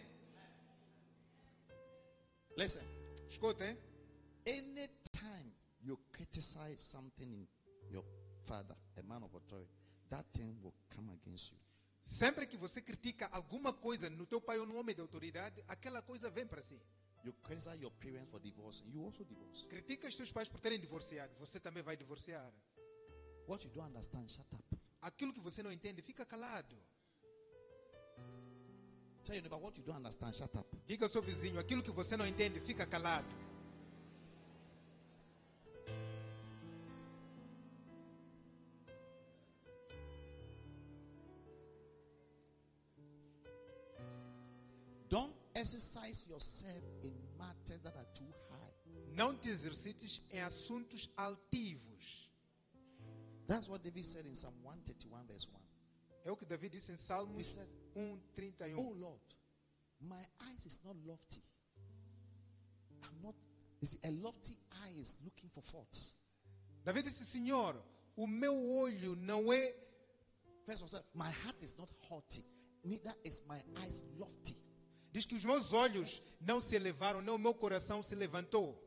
Listen. Escutem. Anytime you criticize something in your father, a man of authority, that thing will come against you. Sempre que você critica alguma coisa no teu pai ou no homem de autoridade, aquela coisa vem para si. You criticize your parents for divorce, you also divorce. Critica os seus pais por terem divorciado, você também vai divorciar. What you don't understand, shut up. Aquilo que você não entende, fica calado. Tell your neighbor, what you don't understand, shut up. Diga ao seu vizinho, aquilo que você não entende, fica calado. Don't exercise yourself in matters that are too high. Não te exercites em assuntos altivos. That's what David said in Psalm 131 verse 1. É o que Davi disse em He Salmos said, 1:31. oh Lord, my eyes is not lofty. I'm not, you see, a lofty eye is looking for faults. Davi disse, Senhor, o meu olho não é... First of all, my heart is not haughty, neither is my eyes lofty. Diz que os meus olhos não se elevaram, nem o meu coração se levantou.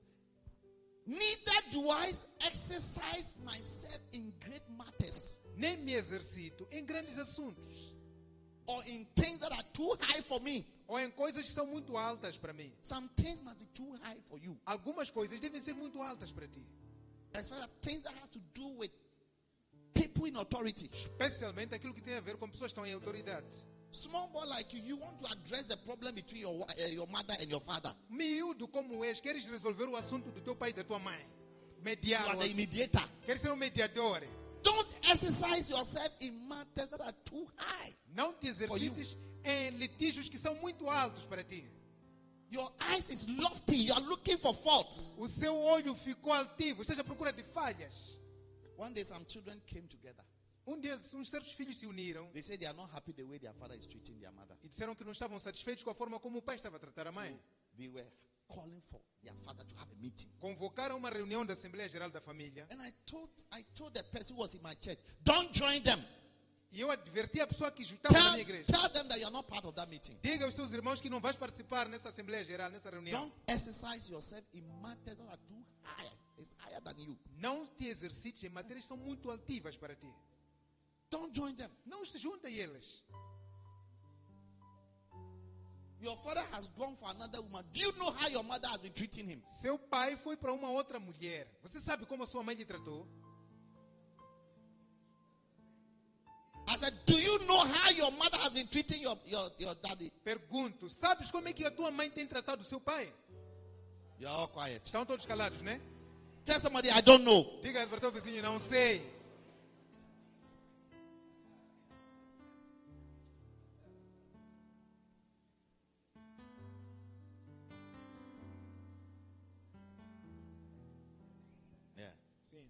Neither do I exercise myself in great matters, Nem me exercito em grandes assuntos. or in things that are too high for me. Ou em coisas que são muito altas para mim. Some things must be too high for you. Algumas coisas devem ser muito altas para ti. Especially things that have to do with people in authority. Especialmente aquilo que tem a ver com pessoas que estão em autoridade. Small boy like you want to address the problem between your mother and your father. Miúdo como és, queres resolver o assunto do teu pai e da tua mãe. You Mediar. are o the assunto. mediator. Queres ser um mediador. Don't exercise yourself in matters that are too high. Não te exercites em litígios que são muito altos para ti. Your eyes is lofty. You are looking for faults. O seu olho ficou altivo, esteja à procura de falhas. One day some children came together. Dia, uns certos filhos se uniram They said they are not happy the way their father is treating their mother. e disseram que não estavam satisfeitos com a forma como o pai estava a tratar a mãe. They were calling for their father to have a meeting. Convocaram uma reunião da Assembleia Geral da Família. And I told the person who was in my church, don't join them. E eu adverti a pessoa que estava na minha igreja. Tell them that you are not part of that meeting. Diga aos seus irmãos que não vais participar nessa Assembleia Geral, nessa reunião. Don't exercise yourself in matters that are too high. It's higher than you. Não te exercites em matérias que são muito altivas para ti. Don't join them. Não se junta a eles. Your father has gone for another woman. Do you know how your mother has been treating him? Seu pai foi para uma outra mulher. Você sabe como a sua mãe lhe tratou? I said, do you know how your mother has been treating your daddy? Pergunto, sabes como é que a tua mãe tem tratado o seu pai? You're all quiet. Estão todos calados, né? Tell somebody, I don't know. Diga para o teu vizinho, não sei. Yeah. Sim.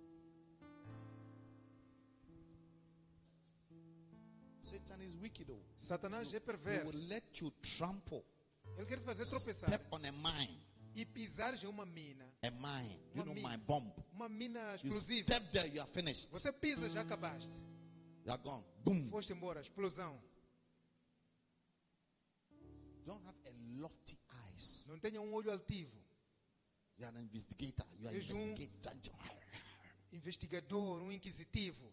Satan is wicked. Oh. Satanás é He perverso. will let you trample, Ele quer te fazer tropeçar step on a mine. e pisar em uma mina. A mine. You Uma know mina. my bomb. Uma mina You explosiva. step there, you are finished. Você pisa, já acabaste. You are gone. Boom. Foste embora, explosão. Don't have a lofty eyes. Não tenha um olho altivo. You are an investigator. You are És investigating. Investigador, um inquisitivo.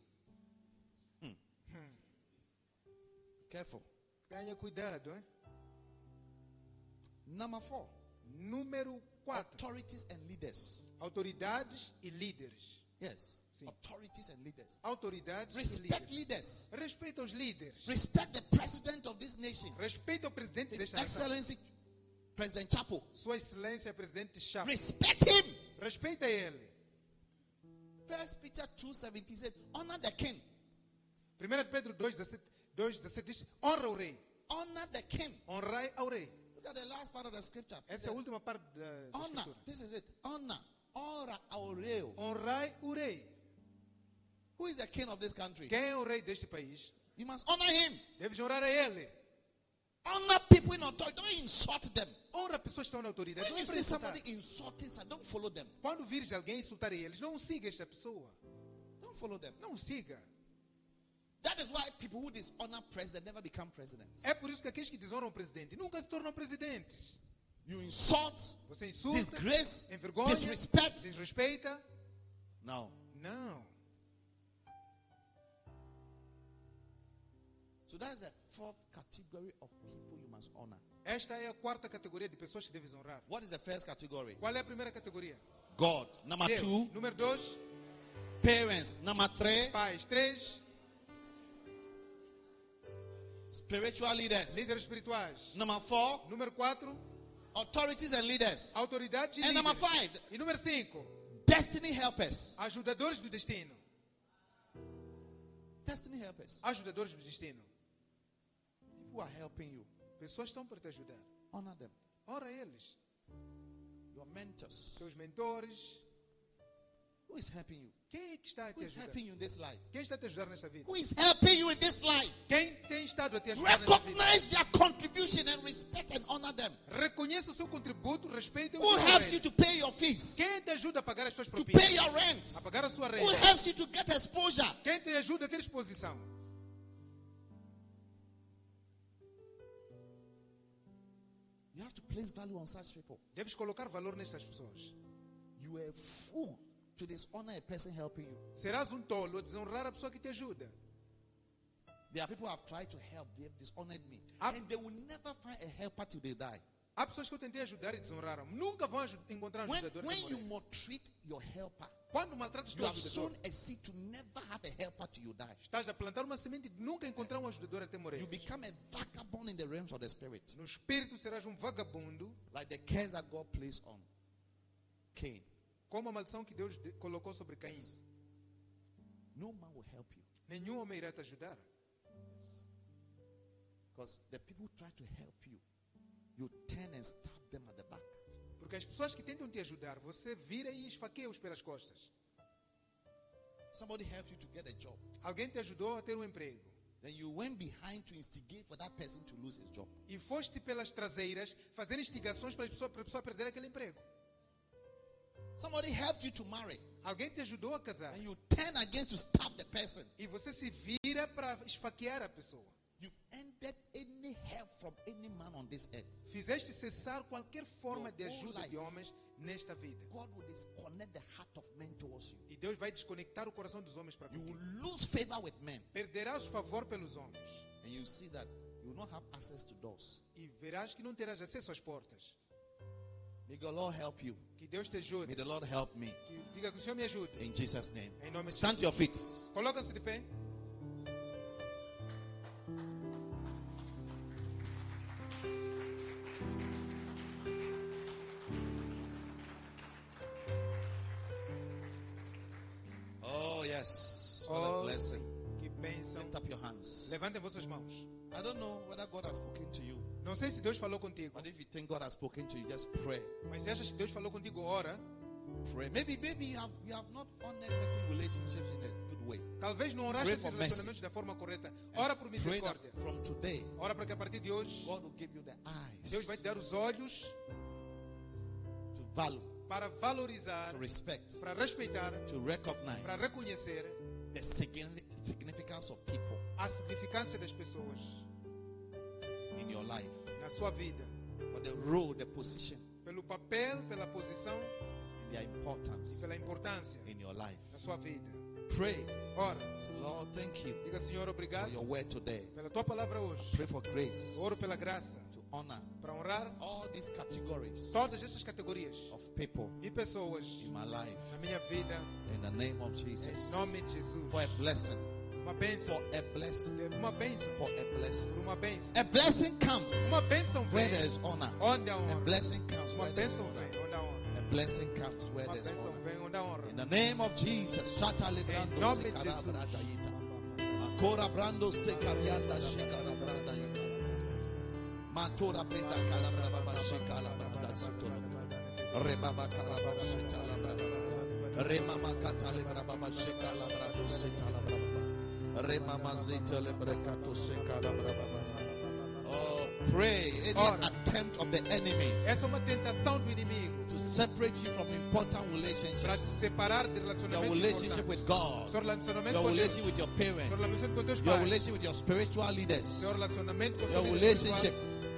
Careful. Tenha cuidado, hein? Number 4. Número 4. Authorities and leaders. Autoridades e líderes. Yes. Sim. Authorities and leaders. Autoridades Respect e líderes. leaders. Respeita os líderes. Respect the president of this nation. Respeita o presidente His desta nação. Excellency President Chapo. Sua Excelência, Presidente Chapo. Respect him. Respeita ele. 1 Peter 2:17 said, honor the king. 1 Pedro 2,17 diz, honra o rei. Honor the king. Honrai ao rei. Look at the last part of the scripture. Essa é a última parte da Honor. escritura. This is it. Honor. Ora aureo. Honrai o rei. Who is the king of this country? Quem é o rei deste país? You must honor him. Deves honrar a ele. Honor people in authority. Don't insult them. Honra pessoas que estão na autoridade. When Não you é para see insultar. somebody insulting, don't follow them. Quando vires alguém insultar eles, não siga esta pessoa. Don't follow them. Não siga. That is why people who dishonor president never become presidents. É por isso que aqueles que desonram o presidente nunca se tornam presidentes. You insult, Você insulta, disgrace, envergonha, disrespect. desrespeita. No. Não. So that's the fourth category of people you must honor. Esta é a quarta categoria de pessoas que deves honrar. What is the first category? Qual é a primeira categoria? God. Number Deus. 2, Número 2, parents. Number 3, pais. 3, spiritual leaders. líderes espirituais. Number 4, Número 4, authorities and leaders. autoridades e And number líderes. 5, E número 5, destiny helpers. ajudadores do destino. Destiny helpers. Ajudadores do destino. People who are helping you. Pessoas que estão para te ajudar. Honor them. Honra eles. Your mentors. Seus mentores. Who is helping you? Quem é que está a Who te is ajudar? helping you in this life? Quem está a te ajudar nesta vida? Who is helping you in this life? Quem tem estado a te ajudar nesta vida? Recognize their contribution and respect and honor them. Reconheça o seu contributo, respeite o Who seu helps you rei. to pay your fees? Quem te ajuda a pagar as suas To propinas? pay your rent? A pagar a sua Who renda? helps you to get exposure? Quem te ajuda a ter exposição? You have to place value on such people. Deves colocar valor nestas pessoas. You are a fool to dishonor a person helping you. Serás tolo a desonrar a pessoa que te ajuda. There are people who have tried to help, they have dishonored me. Up. And they will never find a helper till they die. Há pessoas que eu tentei ajudar e desonraram. Nunca vão encontrar um ajudador. When até you morrer. maltreat your helper, Quando maltratas you teu have sown ajudador, a seed to never have a helper till you die. estás a plantar uma semente de nunca encontrar um ajudador até morrer. You become a vagabond in the realms of the spirit. No espírito serás um vagabundo, Like the curse that God placed on Cain. como a maldição que Deus colocou sobre Caim. No man will help you. Nenhum homem irá te ajudar. Because the people who try to help you, you turn and stab them at the back. Porque as pessoas que tentam te ajudar, você vira e esfaqueia-os pelas costas. Somebody helped you to get a job. Alguém te ajudou a ter um emprego. Then you went behind to instigate for that person to lose his job. E foste pelas traseiras fazer instigações para a pessoa perder aquele emprego. Somebody helped you to marry. Alguém te ajudou a casar. And you turn against to stab the person. E você se vira para esfaquear a pessoa. You've ended any help from any man on this earth. Fizeste cessar qualquer forma de Your whole ajuda life. de homens nesta vida. God will disconnect the heart of men towards you. E Deus vai desconectar o coração dos homens para You contigo. will lose favor with men. Perderás favor pelos homens. And you see that you will not have access to doors. E verás que não terás acesso às portas. May God Lord help you. Que Deus te May ajude. the Lord help me. Que diga que o Senhor me ajude. In Jesus' name. Em nome de Stand to your Jesus. feet. Coloca-se de pé. Oh, yes. What a Oh, blessing. que bênção. Lift up your hands. Levantem vossas mãos. I don't know whether God has spoken to you. Não sei se Deus falou contigo, But if you think God has spoken to you, just pray. mas se achas que Deus falou contigo, ora. Pray. Maybe you have not honored certain relationships in a good way. Talvez não oraste Pray esses for relacionamentos da forma correta. Ora por Pray that misericórdia. from today, Ora para que a partir de hoje, God will give you the eyes Deus vai te dar os olhos to value, para valorizar, to respect, para respeitar, to recognize para reconhecer the significance of people a significância das pessoas in your life. na sua vida. For the role, the position, Pelo papel, pela posição and their e importance pela importância in your life. na sua vida. Pray. Ora, Say, Lord, thank you diga Senhor, for obrigado your word today. pela tua palavra hoje. Pray for grace Oro pela graça to honor para honrar all these categories todas estas categorias of people e pessoas in my life. na minha vida, In the name of em Jesus. nome de Jesus. For a blessing. Uma bênção, For a blessing. uma bênção, For a blessing. por uma bênção. A blessing comes Uma bênção where vem there is honor. onde há A honra. blessing comes Uma where there is bênção honor. vem onde há honra. A blessing comes where Uma there is bênção honor. vem onde há honra. In the name of Jesus. Shata Em lebrando nome de sekara Jesus. brada yita. Akora brando sekarianda shikara brada yita. Matora breda kala braba shikala brada sutora. Rebaba kala braba shikala brada. Remama katale braba shikala brada sitala braba. Oh, pray any attempt of the enemy Essa é uma tentação do inimigo to separate you from important para te relationships. separar de Your relacionamentos relationship importantes. with God, Seu relacionamento your com Deus, relationship with your seu parents, relacionamento com teus your pais, relationship with your spiritual leaders, seu relacionamento com your seus relationship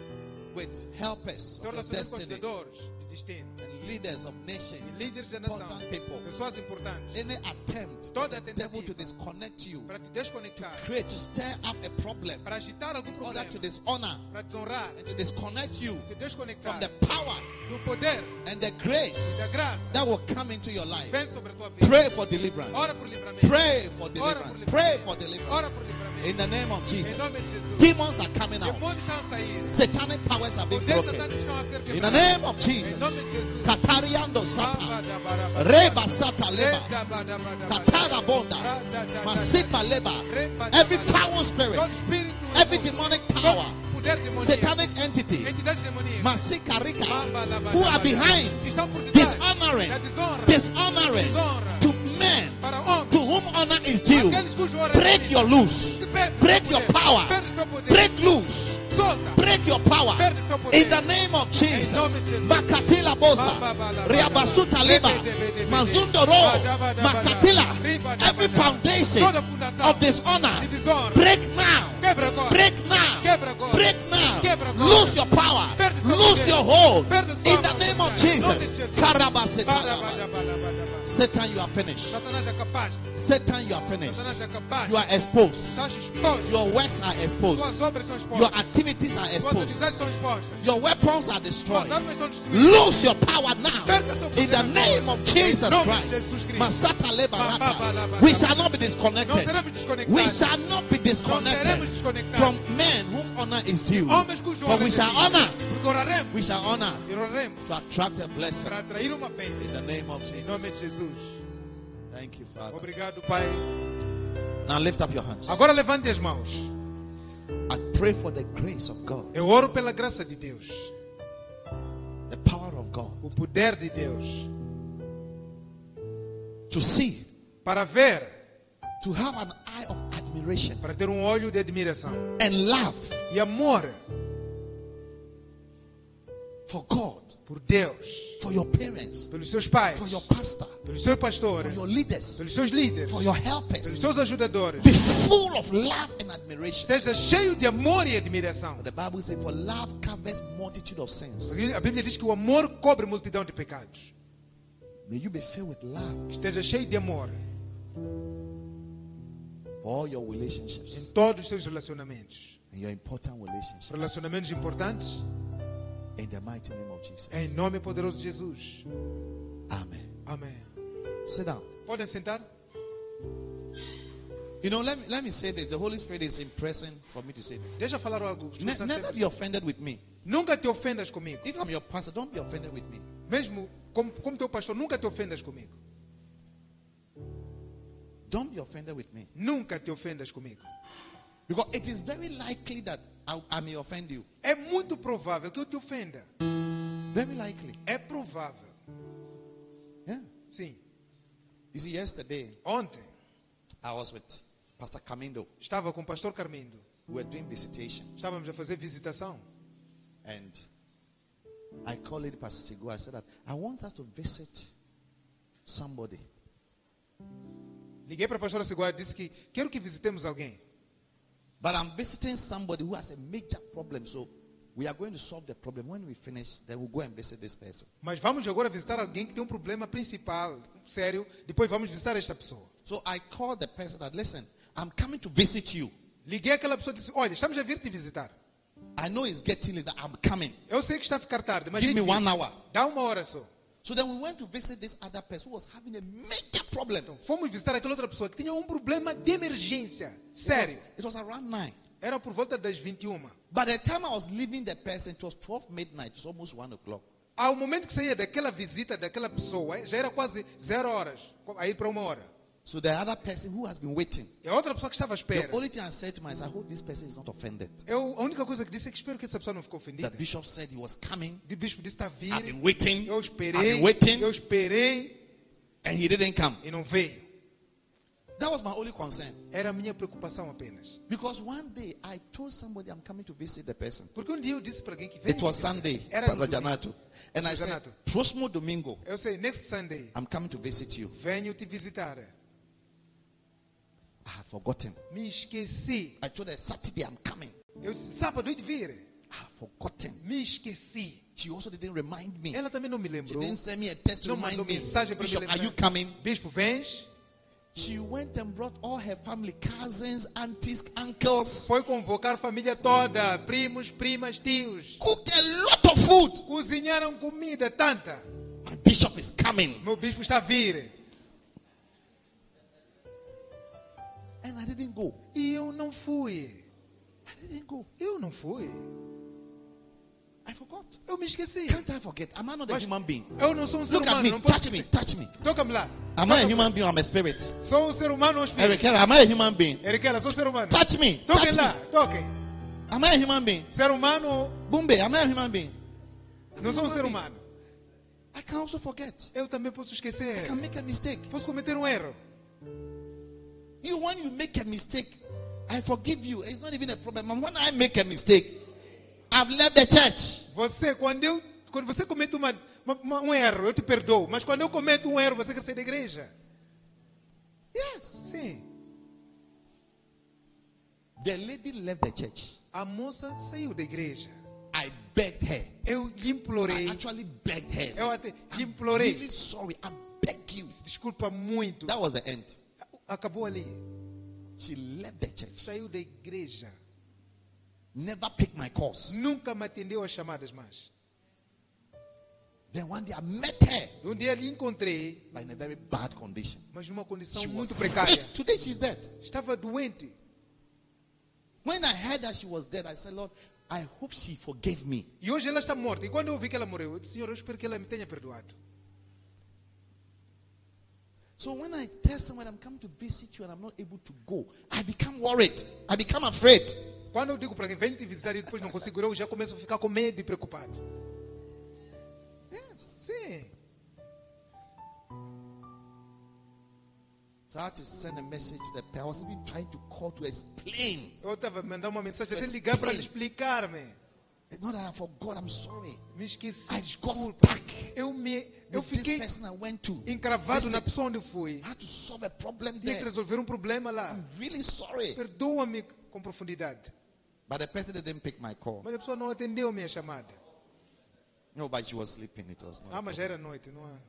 with helpers seu of your relacionamento com destiny, ajudadores de destino, and leaders of nations, líderes da nação, important people. pessoas importantes, Any attempt for toda the devil to tentativa disconnect you, para te desconectar, create, to stir up a problem, para agitar algum in order problema, to dishonor para desonrar, and to disconnect you te from desconectar the power do poder and the da grace graça that will come into your life. vem sobre a tua vida. Pray for deliverance. Ora por livramento. Pray for Ora por deliverance. livramento. Pray for deliverance. Ora por livramento. In the name of Em Jesus. nome de Jesus. Demons are coming out. Demônios estão a sair. Satanic powers are being Poderes broken. satânicos estão a ser In the quebrados. name of Em Jesus. nome de Jesus. Katariando sata. Rabadabarabada. Reba sata leba. Redabadabadabada. Katara bonda. Radadadada. Masipa leba. Rebadabada. Every foul spirit. Todo espírito, Every demonic power. todo poder demoníaco, Satanic entity. entidades demoníacas, Masikarika. Babalabadabada. Who are behind. Estão por detrás Dishonoring. da desonra, Dishonoring. desonra To men. para homens, To whom honor is due. aqueles cujo honra é Break devida. your loose. Break your power. Perde seu poder. Break loose. Solta. Break your power. Perde seu poder. In the name of Jesus. Em nome de Jesus. Makatila bosa. Riabasuta liba. Mazundoro. Makatila. Every foundation Toda fundação of dishonor. de desonra. Break now. Quebra agora. Break now. Quebra agora. Break now. Quebra agora. Lose your power. Perde seu Lose poder. your hold. Perde sua In the name of autoridade. Em nome Jesus. de Jesus. Karabasetalaba. Badabadabadabada. Satan, you are finished. Satanás é capaz. Satan, you are finished. Satanás é capaz. You are exposed. Estás exposto. Your works are exposed. Suas obras são Your expostas. activities are Suas exposed. atividades são expostas. Your weapons are Suas destroyed. armas são destruídas. Lose your power now. Perca seu poder In the agora. name of Jesus Em nome de Christ. Jesus Cristo. Masata lebarata. Babalabada. We shall not be Não disconnected. seremos desconectados. We shall not be Não seremos disconnected desconectados. from men whom honor is due. Homens cujo But honra we é shall devida. honor. Porque oraremos. We shall honor E oraremos to attract a blessing. para atrair uma bênção. In the name of Em nome de Jesus. Jesus. Thank you, Father. Obrigado, Pai. Now lift up your hands. Agora levante as mãos. I pray for the grace of God, Eu oro pela graça de Deus. the power of God, O poder de Deus. to see, Para ver. to have an eye of admiration Para ter olho de admiração. and love E amor for God, por Deus. for your parents, Pelos seus pais. for your pastor, Pelos seus pastores. for your leaders, Pelos seus líderes. for your Pelos helpers. seus ajudadores. Be full of love and admiration. Esteja cheio de amor e admiração. The Bible says, for love covers multitude of sins. A Bíblia diz que o amor cobre multidão de pecados. May you be filled with love Esteja cheio de amor for all your relationships em todos os seus relacionamentos. and your important relationships. Relacionamentos importantes. In the mighty name of Jesus. Em nome poderoso de Jesus. Amen. Amém. Sit down. Podem sentar? You know, let me say this. The Holy Spirit is impressing for me to say this. Deixa eu falar algo. Never be offended with me. Nunca te ofendas comigo. If I'm your pastor, don't be offended with me. Mesmo como teu pastor, nunca te ofendas comigo. Don't be offended with me. Nunca te ofendas comigo. Because it is very likely that I may offend you. É muito provável que eu te ofenda. Very likely. É provável. Yeah. Sim. You see, yesterday Ontem I was with Pastor Camindo. estava com o pastor Carmindo. We were doing visitation. Estávamos a fazer visitação. And I called Lady Pastor Sigo. I said that I want us to visit somebody. Liguei para a pastora Seguá e disse que quero que visitemos alguém. But I'm visiting somebody who has a major problem. So we are going to solve the problem. When we finish, then we'll go and visit this person. Mas vamos agora visitar alguém que tem um problema principal, sério. Depois vamos visitar esta pessoa. So I called the person that, listen, I'm coming to visit you. Liguei àquela pessoa e disse, olha, estamos a vir te visitar. I know it's getting late, that I'm coming. Eu sei que está a ficar tarde, mas Give me 1 hour. dá uma hora só. So then we went to visit this other person who was having a major problem. Fomos visitar aquela outra pessoa que tinha um problema de emergência, sério. It was around 9. Era por volta das 21. By the time I was leaving the person, it was 12 midnight. It was almost 1 o'clock. Ao momento que saía daquela visita daquela pessoa, já era quase 0 horas, a ir para 1 hora. So the other person who has been waiting, E a outra pessoa que estava à espera, the only thing I said to myself, I hope this person is not offended. a única coisa que disse é que espero que essa pessoa não ficou ofendida. The bishop said he was coming. O bispo disse está a vir. I've been waiting. Eu I've esperei, been waiting. eu esperei And he didn't come. e não veio. That was my only concern. Era a minha preocupação apenas. Because one day I told somebody I'm coming to visit the person. Porque um dia eu disse para alguém que veio. It was Sunday, Era Pastor no domingo. Janato. And I said, Janato. próximo domingo, Eu sei, next Sunday, I'm coming to visit you. venho te visitar. I had forgotten. Me esqueci. I told her, Saturday I'm coming. Eu disse, sábado eu de vir. I had forgotten. Me esqueci. She also didn't remind me. Ela também não me She lembrou. didn't send me a text to Não remind mandou me. mensagem para me Bishop, are you lembrar. coming? Bispo, vens? She went and brought all her family, cousins, aunties, uncles. Foi convocar a família toda, primos, primas, tios. Cooked a lot of food. Cozinharam comida tanta. My bishop is coming. Meu bispo está a vir. And I didn't go. E eu não fui. I didn't go. Eu não fui. I forgot. Eu me esqueci. Can't I forget? Am I not a Mas human being? eu não sou um ser Look at humano. me. Não posso Touch me. esquecer. Touch me. Toca-me lá. Am I a human being or am I a spirit? Sou um ser humano ou um espírito? Eric, am I a human being? Eriquela, sou ser humano. Touch me. Toquem Touch lá. me. Toquem. Am I a human being? Ser humano, Bumbe, am I a human being? não sou um ser humano. I can also forget. Eu também posso I esquecer. can make a mistake. Posso cometer um erro. When you make a mistake, I forgive you. It's not even a problem. And when I make a mistake, I've left the church. Você, quando você comete um erro, eu te perdoo. Mas quando eu cometo um erro, você quer sair da igreja? Yes. Sim. The lady left the church. A moça saiu da igreja. I begged her. Eu lhe I implorei. actually begged her. Eu até lhe I'm implorei. really sorry. I beg you. Desculpa muito. That was the end. Acabou ali. She left the church. Saiu da igreja. Never picked my calls. Nunca me atendeu às chamadas mais. Then one day I met her, Um dia lhe encontrei, but in a very bad condition. mas numa condição She was muito precária. sick. Today she's dead. Estava doente. When I heard that she was dead, I said, Lord, I hope she forgave me. E hoje ela está morta. E quando eu vi que ela morreu, eu disse, Senhor, eu espero que ela me tenha perdoado. So when I tell someone I'm coming to visit you and I'm not able to go, I become worried. I become afraid. Quando eu digo para alguém, vem te visitar e depois não consigo ir, eu já começo a ficar com medo e preocupado. Yes. Sim. So I had to send a message to the parents. I was even trying to call to explain. Eu estava mandando uma mensagem, até Explain. ligar para lhe explicar-me. It's not that I forgot, I'm sorry. Me esqueci, I got desculpa. stuck. Eu With this fiquei person I went to. encravado Listen, na pessoa onde eu fui. I had to solve a problem Tinha que there. resolver um problema lá. I'm really sorry. Perdoa-me com profundidade. But the person didn't pick my call. Mas a pessoa não atendeu a minha chamada. No, but she was sleeping. It was not. Mas já era noite, não é?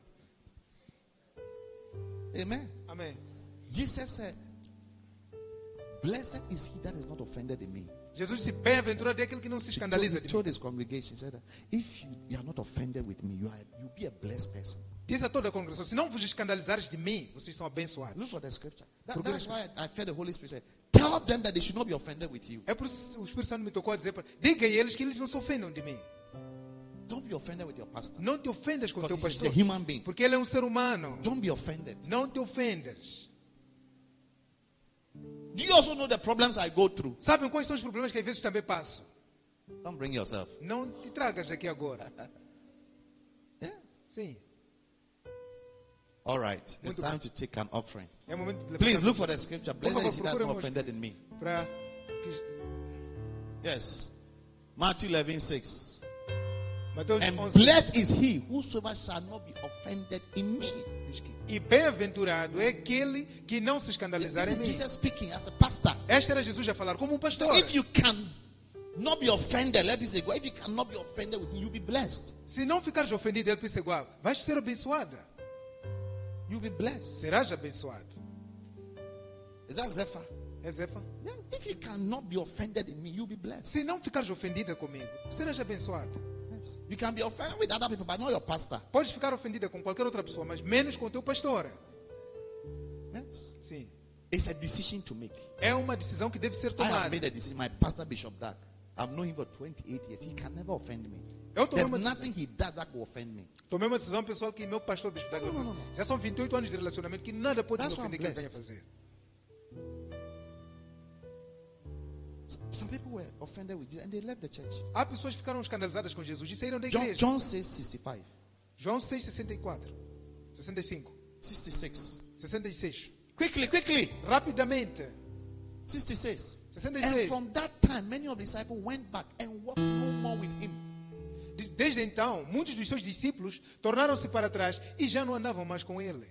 Amen. Amém. Jesus said, blessed is he that is not offended in me. Jesus disse, bem-aventurado é aquele que não se He escandaliza de mim. told his congregation, he said, if you are not offended with me, you'll be a blessed person. Disse a toda a congregação, se não vos escandalizares de mim, vocês são abençoados. Look for the scripture. Porque- That's why I felt the Holy Spirit say, tell them that they should not be offended with you. É por isso que o Espírito Santo me tocou a dizer, diga a eles que eles não se ofendam de mim. Don't be offended with your pastor. Não te ofendas com o teu Because he's a pastor. human being. Porque ele é um ser humano. Don't be offended. Não te ofendas. Do you also know the problems I go through? Sabem quais são os problemas que às vezes também passo? Don't bring yourself. Não te tragas aqui agora. Yeah. Sim. All right. It's Muito time bem. to take an offering. É o momento de Please levantar look for the scripture. Blessed favor, is he that is not procurem offended in me. para Yes. Matthew 11:6. Mateus And 11. blessed is he whosoever shall not be offended in me. E bem-aventurado é aquele que não se This escandalizar em is mim. Jesus speaking as a pastor. Este era Jesus a falar como um pastor. So if you can not be offended, let me say, if you cannot be offended with me, you'll be blessed. Se não ficares ofendido, ele pensa igual. Vais ser abençoada. You'll be blessed. Serás abençoado. Is that Zephyr? É Zefa? Yeah. If you cannot be offended in me, you'll be blessed. Se não ficares ofendida comigo, serás abençoada. Yes. You can be offended with other people, but not your pastor. Podes ficar ofendida com qualquer outra pessoa, mas menos com o teu pastor. Yes. Sim. It's a decision to make. É uma decisão que deve ser I have tomada. made a decision. My pastor, Bishop Dag, I've known him for 28 years. He can never offend me. Eu tomei There's uma nothing he does that will offend me. Tomei uma decisão pessoal que meu pastor Bispo da Glória Não. já são 28 anos de relacionamento que nada pode me That's why ofender I'm que ele venha blessed. fazer. Some people were offended with Jesus and they left the church. Há pessoas que ficaram escandalizadas com Jesus e saíram da John, igreja. John says 65, João 6, 64, 65, 66. 66. Quickly. Rapidamente. 66. 66. And from that time, many of the disciples went back and walked no more with him. Desde então, muitos dos seus discípulos tornaram-se para trás e já não andavam mais com ele.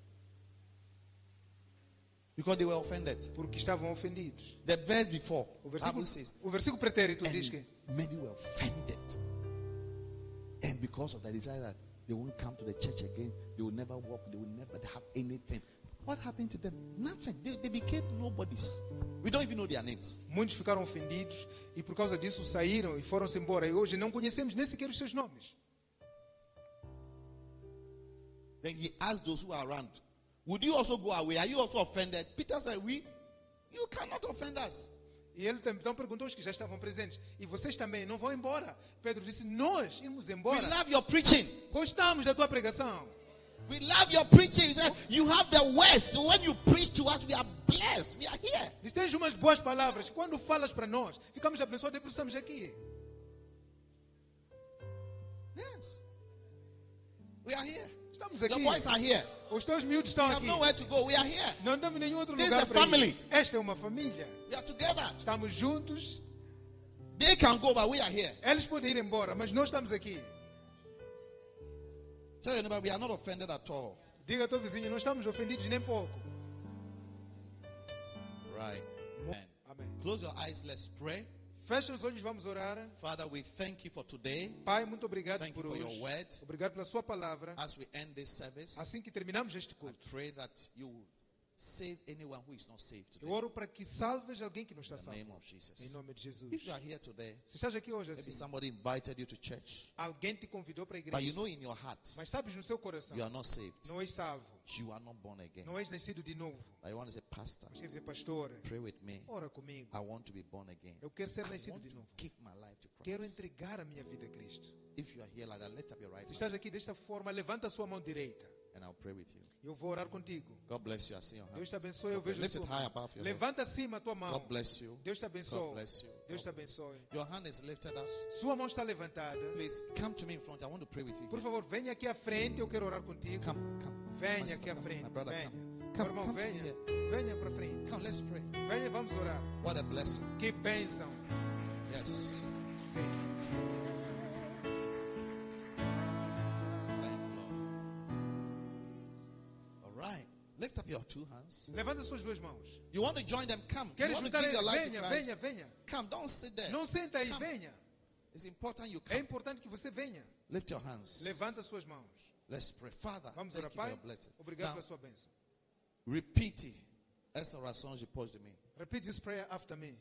Because they were offended. Porque estavam ofendidos. The verse before, O versículo pretérito diz que many were offended. And because of that, they decided that they won't come to the church again. They will never walk. They will never have anything. What happened to them? Nothing. They became nobodies. We don't even know their names. muitos ficaram ofendidos e por causa disso saíram e foram-se embora. E hoje não conhecemos nem sequer os seus nomes. Then he asked those who are around, would you also go away? Are you also offended? Peter said, you cannot offend us. E ele então perguntou aos que já estavam presentes: e vocês também não vão embora? Pedro disse: nós irmos We embora. love your preaching. Gostamos da tua pregação. We love your preaching. He said, you have the worst. When you preach to us, we are blessed. We are here. Diz: tens umas boas palavras. Quando falas para nós, ficamos abençoados e por isso estamos aqui. Yes. We are here. Estamos Your aqui. boys are here. Os teus miúdos estão We have aqui. nowhere to go. We are here. Não estamos em nenhum outro This is lugar a para family. ir. Esta é uma família. We are together. Estamos juntos. They can go, but we are here. Eles podem ir embora, mas nós estamos aqui. Tell your neighbor, we are not offended at all. Diga ao teu vizinho: não estamos ofendidos nem pouco. Right. Amen. Amém. Close your eyes. Let's pray. Fecha os olhos, vamos orar. Father, we thank you for today. Pai, muito obrigado Thank you por for hoje. your word. Obrigado pela sua palavra. As we end this service, Assim que terminamos este I culto, pray that you will save anyone who is not saved eu today. oro para que salves alguém que não está In the salvo. name of Jesus. Em nome de Jesus. If you are here today, Se estás aqui hoje maybe assim, somebody invited you to church, alguém te convidou para a but you igreja, know in your heart mas sabes no seu coração, you are not saved. não és salvo, You are not born again. não és nascido de novo. But you want to say, Pastor, Mas quer dizer: pastor, pray with me. ora comigo. I want to be born again. Eu quero ser I nascido want de to novo. give my life to Quero Christ. entregar a minha vida a Cristo. If you are here like that, lift up your right Se hand estás aqui desta forma, levanta a sua mão direita. and I'll pray with you. Eu vou orar contigo. God bless you. I see your hand. Deus te abençoe. Eu vejo a Lift sua it high mão. above your head. Levanta acima a tua mão. God bless you. Deus te God abençoe. bless you. Deus te abençoe. Your hand is lifted up. Sua mão está levantada. Please come to me in front. I want to pray with you. Por favor, venha aqui à frente. Eu quero orar contigo. Come. Venha My aqui à sister, frente. my brother, Venha. come. Meu Come, irmão, come to venha. me Venha para frente. Come, let's pray. Venha, vamos orar. What a blessing. Que bênção. Yes. Sim. Thank you, Lord. All right. Lift up your two hands. Levanta suas duas mãos. You want to join them? Come. You Queres want to juntar give your eles? life to Venha, Christ? venha, venha. Come. Don't sit there. Não senta aí, Come. venha. It's important you É come. importante que você venha. Lift your hands. Levanta suas mãos. Let's pray. Father, Vamos thank orar, you for Pai. your blessing. Obrigado Now, pela sua bênção. repeat essa oração depois de mim. Repeat this prayer after me.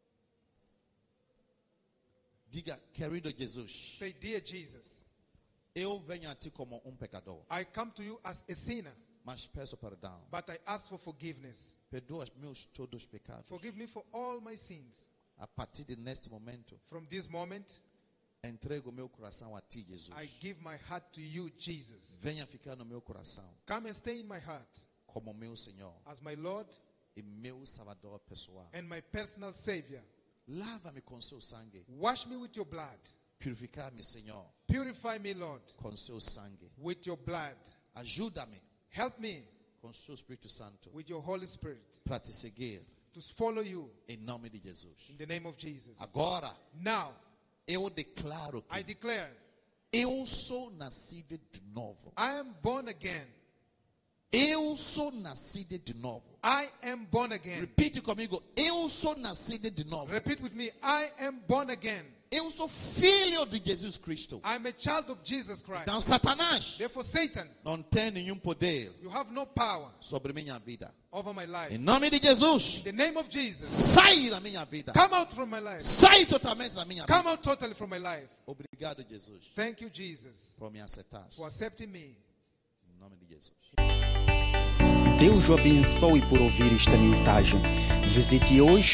Diga, querido Jesus, Say: Dear Jesus, eu venho a ti como pecador, I come to you as a sinner, mas peço perdão. but I ask for forgiveness. Perdoa meus todos os pecados. Forgive me for all my sins. A partir de neste momento, From this moment, entrego meu coração a ti, Jesus. I give my heart to you, Jesus. Venha ficar no meu coração Come and stay in my heart como meu Senhor as my Lord e meu Salvador pessoal. and my personal Savior. Lava-me com seu sangue. Wash me with your blood. Purificar-me, Senhor, Purify me, Lord, com seu sangue. with your blood. Ajuda-me Help me com seu Espírito Santo with your Holy Spirit para te seguir to follow you em nome de Jesus. in the name of Jesus. Agora, Now, eu declaro I que declare eu sou nascido de novo. I am born again. Eu sou nascido de novo. I am born again. Repite comigo. Eu sou nascido de novo. Repeat with me. I am born again. Eu sou filho de Jesus Cristo. I am a child of Jesus Christ. Então, Satanás Therefore, Satan, não tem nenhum poder you have no power sobre minha vida. over my life. Em nome de Jesus, In the name of Jesus, sai da minha vida. come out from my life. Sai totalmente da minha Come vida. out totally from my life. Obrigado, Jesus, Thank you, Jesus, por me aceitar. for accepting me. Em nome de Jesus. Deus o abençoe por ouvir esta mensagem. Visite hoje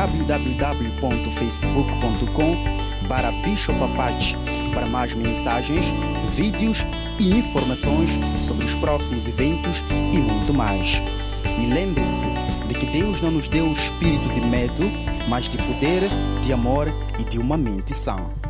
www.facebook.com/Bishop Apache para mais mensagens, vídeos e informações sobre os próximos eventos e muito mais. E lembre-se de que Deus não nos deu o espírito de medo, mas de poder, de amor e de uma mente sã.